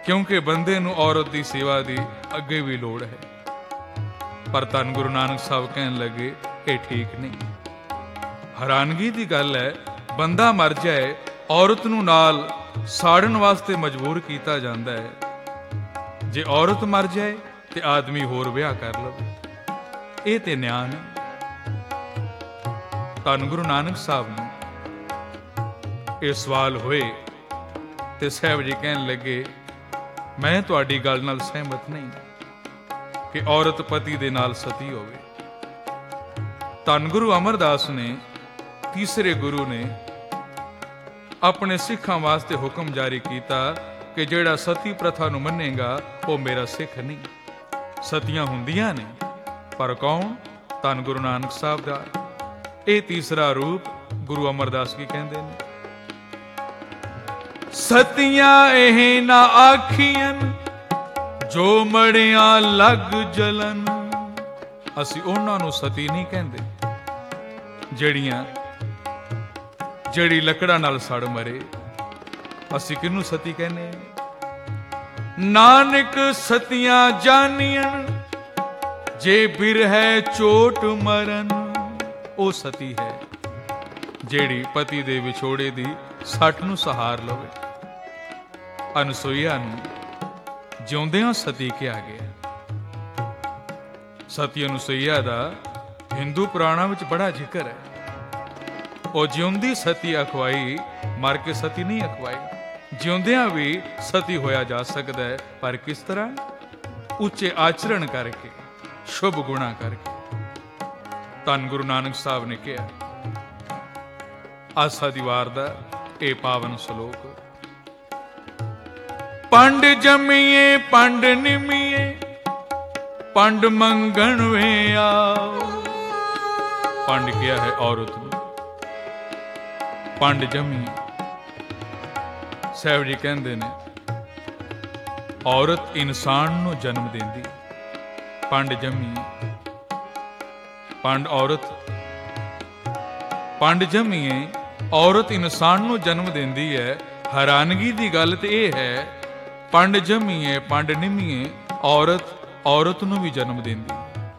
क्योंकि बंदे नूं औरत दी सेवा दी अगे भी लोड़ है। पर धन गुरु नानक साहब कहन लगे ये ठीक नहीं। हैरानगी दी गल है, बंदा मर जाए औरत नूं नाल साड़न वास्ते मजबूर कीता जांदा है। जे औरत मर जाए ते आदमी होर विआह कर लवे, ये ते न्याय नहीं। धन गुरु नानक साहब नूं ये सवाल होए ते साहब जी कहन लगे मैं तुहाडी गल नाल सहमत नहीं कि औरत पति दे नाल सती होवे। धन गुरु अमरदास ने, तीसरे गुरु ने अपने सिखां वास्ते हुक्म जारी किया कि जिहड़ा सती प्रथा नूं मन्नेगा वो मेरा सिख नहीं। सतियां हुंदियां ने पर कौन? धन गुरु नानक साहब दा ये तीसरा रूप गुरु अमरदास की कहंदे ने। सतियां एह ना आखियन जो मड़िया लग जलन। असी उन्हां नूं सती नहीं कहंदे ਜਿਹੜੀਆਂ ਜਿਹੜੀ ਲੱਕੜਾਂ ਨਾਲ ਸੜ ਮਰੇ। ਅਸੀਂ ਕਿਹਨੂੰ ਸਤੀ ਕਹਿੰਦੇ? ਨਾਨਕ ਸਤੀਆਂ ਜਾਣੀਆਂ ਜੇ ਬਿਰਹਿ ਚੋਟ ਮਰਨ। ਉਹ ਸਤੀ ਹੈ ਜਿਹੜੀ ਪਤੀ ਦੇ ਵਿਛੋੜੇ ਦੀ ਸੱਟ ਨੂੰ ਸਹਾਰ ਲਵੇ। ਅਨਸੂਇਆ ਨੂੰ ਜਿਉਂਦਿਆਂ ਸਤੀ ਕਿਹਾ ਗਿਆ। ਸਤੀ ਅਨਸੂਇਆ ਦਾ ਹਿੰਦੂ ਪੁਰਾਣਾਂ ਵਿੱਚ ਬੜਾ ਜ਼ਿਕਰ ਹੈ। ਉਹ ਜਿਉਂਦੀ ਸਤੀ ਅਖਵਾਈ, ਮਰ ਕੇ ਸਤੀ ਨਹੀਂ ਅਖਵਾਈ। ਜਿਉਂਦਿਆਂ ਵੀ ਸਤੀ ਹੋਇਆ ਜਾ ਸਕਦਾ ਹੈ, ਪਰ ਕਿਸ ਤਰ੍ਹਾਂ? ਉੱਚੇ ਆਚਰਣ ਕਰਕੇ, ਸ਼ੁਭ ਗੁਣਾ ਕਰਕੇ। ਧੰਨ ਗੁਰੂ ਨਾਨਕ ਸਾਹਿਬ ਨੇ ਕਿਹਾ ਆਸਾ ਦੀ ਵਾਰ ਦਾ ਇਹ ਪਾਵਨ ਸ਼ਲੋਕ। ਪੰਡ ਜੰਮੀਏ ਪੰਡ ਨਿਮੀਏ ਪੰਡ ਮੰਗਣ ਵੇ ਆਓ। ਪੰਡ ਕਿਹਾ ਹੈ ਔਰਤ ਨੂੰ, ਪੰਡ ਜੰਮੀ। ਸਾਹਿਬ ਜੀ ਕਹਿੰਦੇ ਨੇ ਔਰਤ ਇਨਸਾਨ ਨੂੰ ਜਨਮ ਦਿੰਦੀ। ਪੰਡ ਜੰਮੀ, ਪੰਡ ਔਰਤ, ਪੰਡ ਜੰਮੀਏ ਔਰਤ ਇਨਸਾਨ ਨੂੰ ਜਨਮ ਦਿੰਦੀ ਹੈ। ਹੈਰਾਨਗੀ ਦੀ ਗੱਲ ਤੇ ਇਹ ਹੈ, ਪੰਡ ਜੰਮੀਏ ਪੰਡ ਨਿਮੀਏ ਔਰਤ ਔਰਤ ਨੂੰ ਵੀ ਜਨਮ ਦਿੰਦੀ।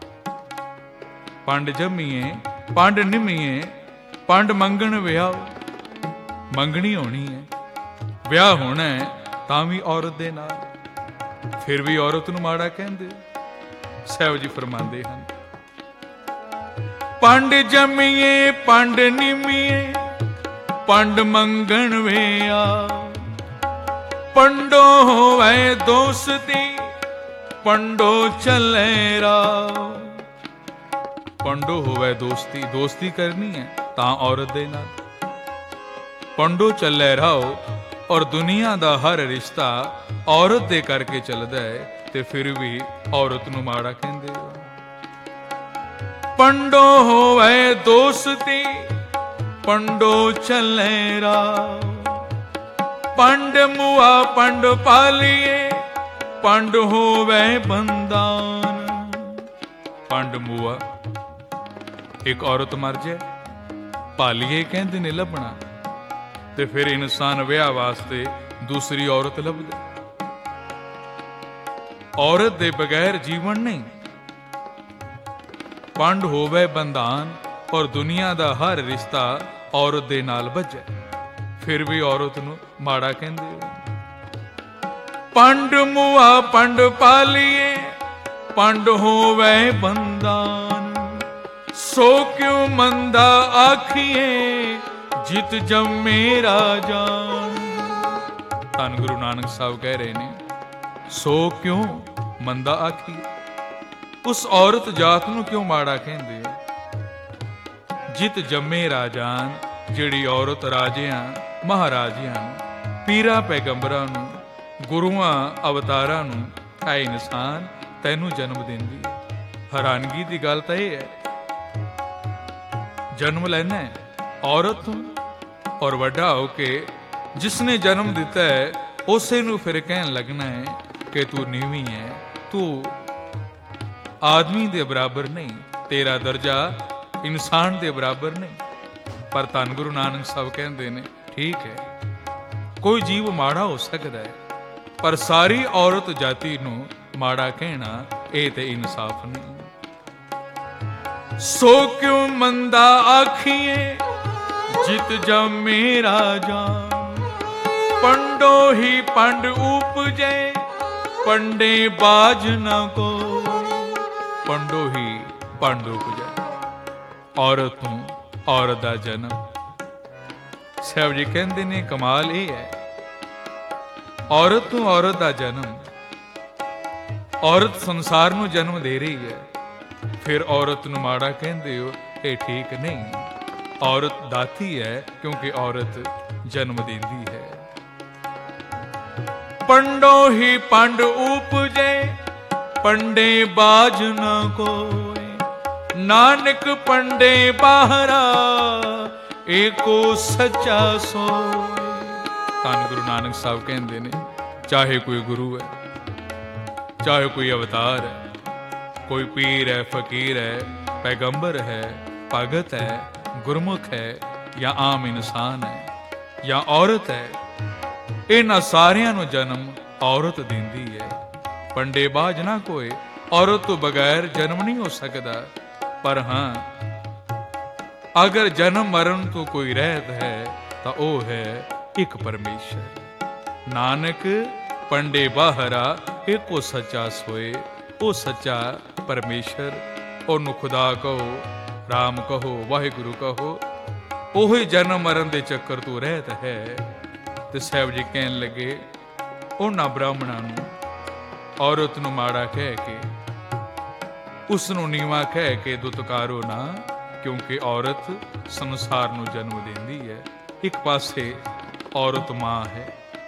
ਪੰਡ ਜੰਮੀਏ ਪੰਡ ਨਿਮੀਏ ਪੰਡ ਮੰਗਣ ਵਿਆਹ। ਮੰਗਣੀ ਹੋਣੀ ਹੈ, ਵਿਆਹ ਹੋਣਾ ਹੈ, ਤਾਂ ਵੀ ਔਰਤ ਦੇ ਨਾਲ। ਫਿਰ ਵੀ ਔਰਤ ਨੂੰ ਮਾੜਾ ਕਹਿੰਦੇ। ਸਾਹਿਬ ਜੀ ਫਰਮਾਉਂਦੇ ਹਨ ਪੰਡ ਜੰਮੀਏ ਪੰਡ ਨਿਮੀਏ ਪੰਡ ਮੰਗਣ ਵੇ ਆ। ਪੰਡੋ ਹੋਵੇ ਦੋਸਤੀ ਪੰਡੋ ਚੱਲੇ ਰਾਹ। ਪੰਡੋ ਹੋਵੇ ਦੋਸਤੀ, ਦੋਸਤੀ ਕਰਨੀ ਹੈ ਤਾਂ ਔਰਤ ਦੇ ਨਾਲ। ਪੰਡੋ ਚੱਲੇ ਰਾਹੋ, ਔਰ ਦੁਨੀਆ ਦਾ ਹਰ ਰਿਸ਼ਤਾ ਔਰਤ ਦੇ ਕਰਕੇ ਚੱਲਦਾ ਹੈ, ਤੇ ਫਿਰ ਵੀ ਔਰਤ ਨੂੰ ਮਾੜਾ ਕਹਿੰਦੇ ਹੋ। ਪੰਡੋ ਹੋਵੇ ਦੋਸਤੀ ਪੰਡੋ ਚੱਲੇ ਰਾਹ। ਪੰਡ ਮੁਆ ਪੰਡ ਪਾਲੀਏ ਪੰਡ ਹੋਵੇ ਬੰਦਾਨ। ਪੰਡ ਮੁਆ ਇੱਕ ਔਰਤ ਮਰ ਜਾਏ, ਪਾਲੀਏ ਕਹਿੰਦੇ ਨੇ ਲੱਭਣਾ, ਤੇ ਫਿਰ ਇਨਸਾਨ ਵਿਆਹ ਵਾਸਤੇ ਦੂਸਰੀ ਔਰਤ ਲੱਭਦਾ। ਔਰਤ ਦੇ ਬਗੈਰ ਜੀਵਨ ਨਹੀਂ। ਪੰਡ ਹੋਵੇ ਬੰਧਾਨ, ਔਰ ਦੁਨੀਆ ਦਾ ਹਰ ਰਿਸ਼ਤਾ ਔਰਤ ਦੇ ਨਾਲ ਬੱਝਾ, ਫਿਰ ਵੀ ਔਰਤ ਨੂੰ ਮਾੜਾ ਕਹਿੰਦੇ। ਪੰਡ ਮੁਆ ਪੰਡ ਪਾਲੀਏ ਪੰਡ ਹੋਵੇ ਬੰਦਾਨ। ਸੋ ਕਿਉ ਮੰਦਾ ਆਖੀਏ ਜਿਤ ਜੰਮੇ ਰਾਜਾਨ। ਧੰਨ ਗੁਰੂ ਨਾਨਕ ਸਾਹਿਬ ਕਹਿ ਰਹੇ ਨੇ ਸੋ ਕਿਉਂ ਮੰਦਾ ਆਖੀਏ। ਉਸ ਔਰਤ ਜਾਤ ਨੂੰ ਕਿਉਂ ਮਾੜਾ ਕਹਿੰਦੇ? ਜਿਤ ਜੰਮੇ ਰਾਜਾਨ, ਜਿਹੜੀ ਔਰਤ ਰਾਜਿਆਂ ਮਹਾਰਾਜਿਆਂ ਨੂੰ, ਪੀਰਾਂ ਪੈਗੰਬਰਾਂ ਨੂੰ, ਗੁਰੂਆਂ ਅਵਤਾਰਾਂ ਨੂੰ, ਐ ਇਨਸਾਨ ਤੈਨੂੰ ਜਨਮ ਦਿੰਦੀ। ਹੈਰਾਨਗੀ ਦੀ ਗੱਲ ਤਾਂ ਇਹ ਹੈ, ਜਨਮ ਲੈਣਾ ਔਰਤ ਤੋਂ, ਔਰ ਵੱਡਾ ਹੋ ਕੇ ਜਿਸਨੇ ਜਨਮ ਦਿੱਤਾ ਹੈ ਉਸੇ ਨੂੰ ਫਿਰ ਕਹਿਣ ਲੱਗਣਾ ਹੈ ਕਿ ਤੂੰ ਨੀਵੀਂ ਹੈ, ਤੂੰ ਆਦਮੀ ਦੇ ਬਰਾਬਰ ਨਹੀਂ, ਤੇਰਾ ਦਰਜਾ ਇਨਸਾਨ ਦੇ ਬਰਾਬਰ ਨਹੀਂ। ਪਰ ਧੰਨ ਗੁਰੂ ਨਾਨਕ ਸਾਹਿਬ ਕਹਿੰਦੇ ਨੇ ਠੀਕ ਹੈ, ਕੋਈ ਜੀਵ ਮਾੜਾ ਹੋ ਸਕਦਾ ਹੈ, पर सारी औरत जाति नूं माड़ा कहना ये ते इंसाफ नहीं। सो क्यों मंदा आखिए जित जमे राजा, पंडो ही पंड उपजे पंडे बाज न को। पंडो ही पंड उपजे, औरत तों औरत दा जन्म। साहब जी कहते ने कमाल ये है, औरत तों औरत दा जन्म। औरत संसार नूं जन्म दे रही है, फिर औरत नूं माड़ा कहंदे हो, ये ठीक नहीं। औरत दाती है क्योंकि औरत जन्म देंदी है। पंडो ही पंड उपजे पंडे बाज न कोय, नानक पंडे बाहरा एको सच्चा सोय। धन गुरु नानक साहब कहते ने, चाहे कोई गुरु है, चाहे कोई अवतार है, कोई पीर है, फकीर है, पैगंबर है, भगत है, गुरमुख है, या आम इंसान है, या औरत है, इन्हां सारियां नूं जन्म औरत दिंदी है। पंडे बाज ना कोई, औरत तो बगैर जन्म नहीं हो सकता। पर हाँ, अगर जन्म मरण तो कोई रहत है तो वो है एक परमेश्वर। नानक पंडे बाहरा एको सच्चा सोए, वो सच्चा परमेश्वर। ओनू खुदा कहो, राम कहो, वाहिगुरु कहो, ओही जन्म मरण दे चक्कर तो रहत है। ते साहब जी कहन लगे, उन्हां ब्राह्मणां नूं औरत नूं माड़ा कह के, उसनूं नीवां कह के दुतकारो ना, क्योंकि औरत संसार नूं जन्म देंदी है। एक पासे औरत मां है,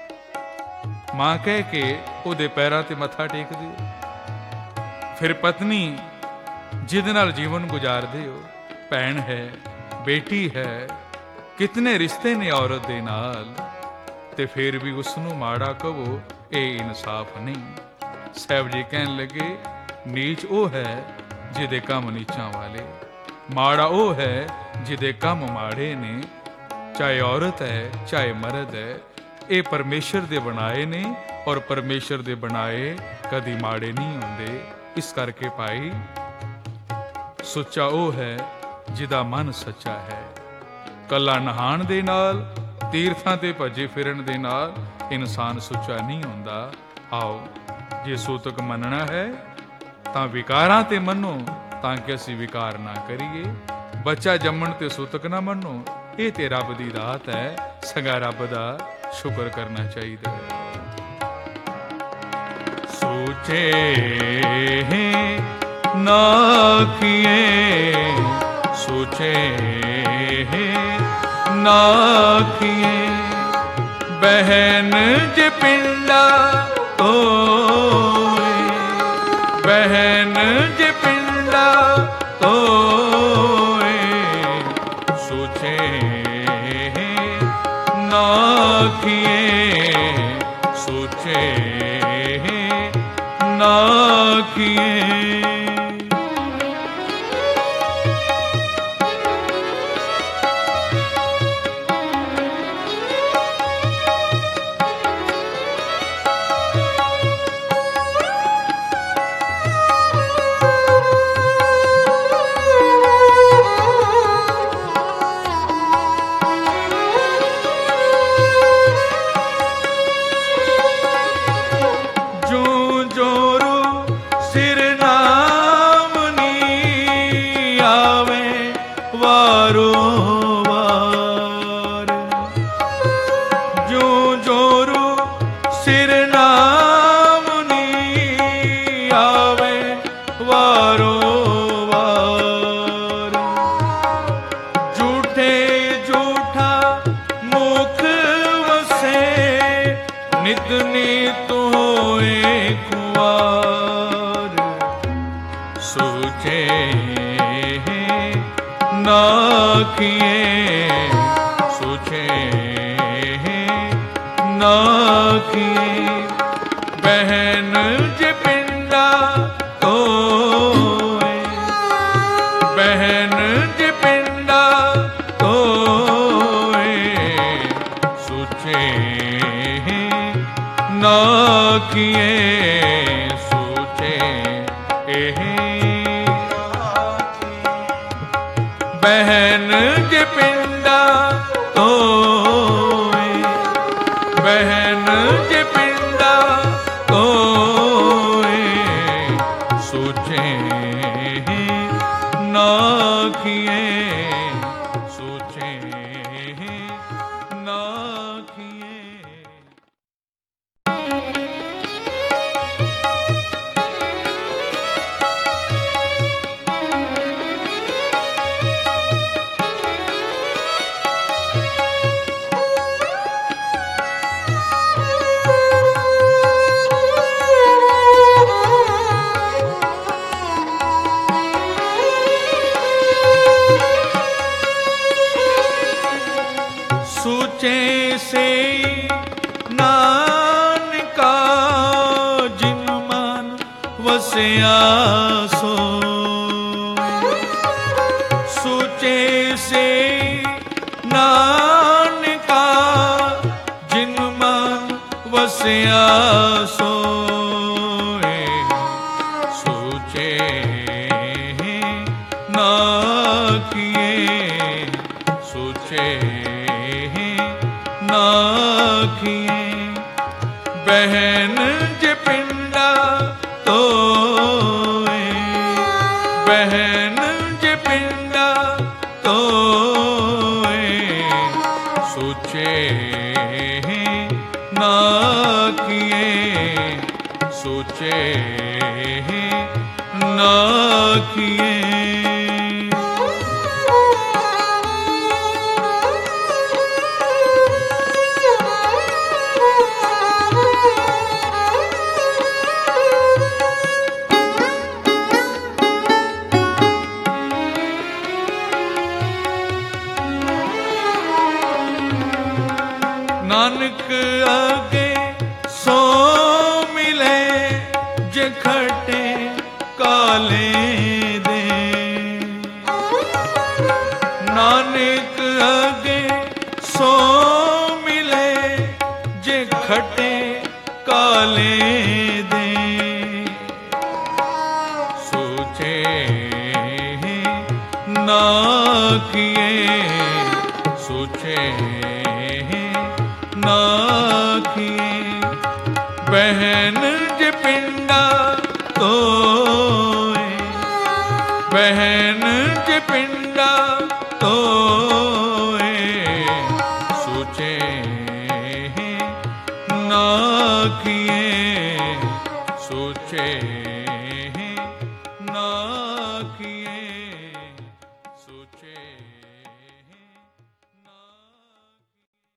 मां कह के उहदे पैरां ते मत्था टेक दिओ। फिर पत्नी जिहदे नाल जीवन गुजारदे हो, भैन है, बेटी है, कितने रिश्ते ने औरत दे नाल, ते फिर भी उसनूं माड़ा कहो, ये इंसाफ नहीं। साहब जी कहन लगे, नीच वो है जिहदे कम नीचां वाले, माड़ा वो है जिहदे कम माड़े ने। चाहे औरत है चाहे मर्द है, ये परमेश्वर दे बनाए ने, और परमेश्वर दे बनाए कदी माड़े नहीं होंदे। इस करके भाई, सुच्चा वो है जिहदा मन सच्चा है। कला नहाण दे नाल, तीर्थां ते भजे फिरन दे नाल इंसान सुच्चा नहीं होंदा। आओ, जे सूतक मनना है तां विकारां ते मनो, ताकि असीं विकार ना करिए। बच्चा जम्मण ते सूतक ना मनो, ये ते रब दी दात है, सगा रब दा शुक्र करना चाहिए। सोचे ना किए, सोचे ना किए, बहन जे पिंडा तो, बहन जे पिंडा तो, सोचे ना किए, सोचे ना किए। बहन जे पिंडा तो, बहन जे पिंडा तो, सोचे ना बहन जे पिंडा तोए, बहन जे पिंडा तोए, सोचे ना किए, सोचे ना किए। सोचे से नानका जिन मान वसिया सो, सोचे से नानका जिन मान वसिया सो, सोचे ना किए, सोचे ना किए। बहन जे पिंडा तोए, बहन जे पिंडा तोए, सोचे ना किए, सोचे ना किए। नानक आगे सो मिले जे खटे काले दे, नानक आगे सो मिले जे खटे काले दे, सोचे ना किए, सोचे ना किए। बहन जे पिंडा तोए, बहन जे पिंडा तोए, सोचे ना किए, सोचे ना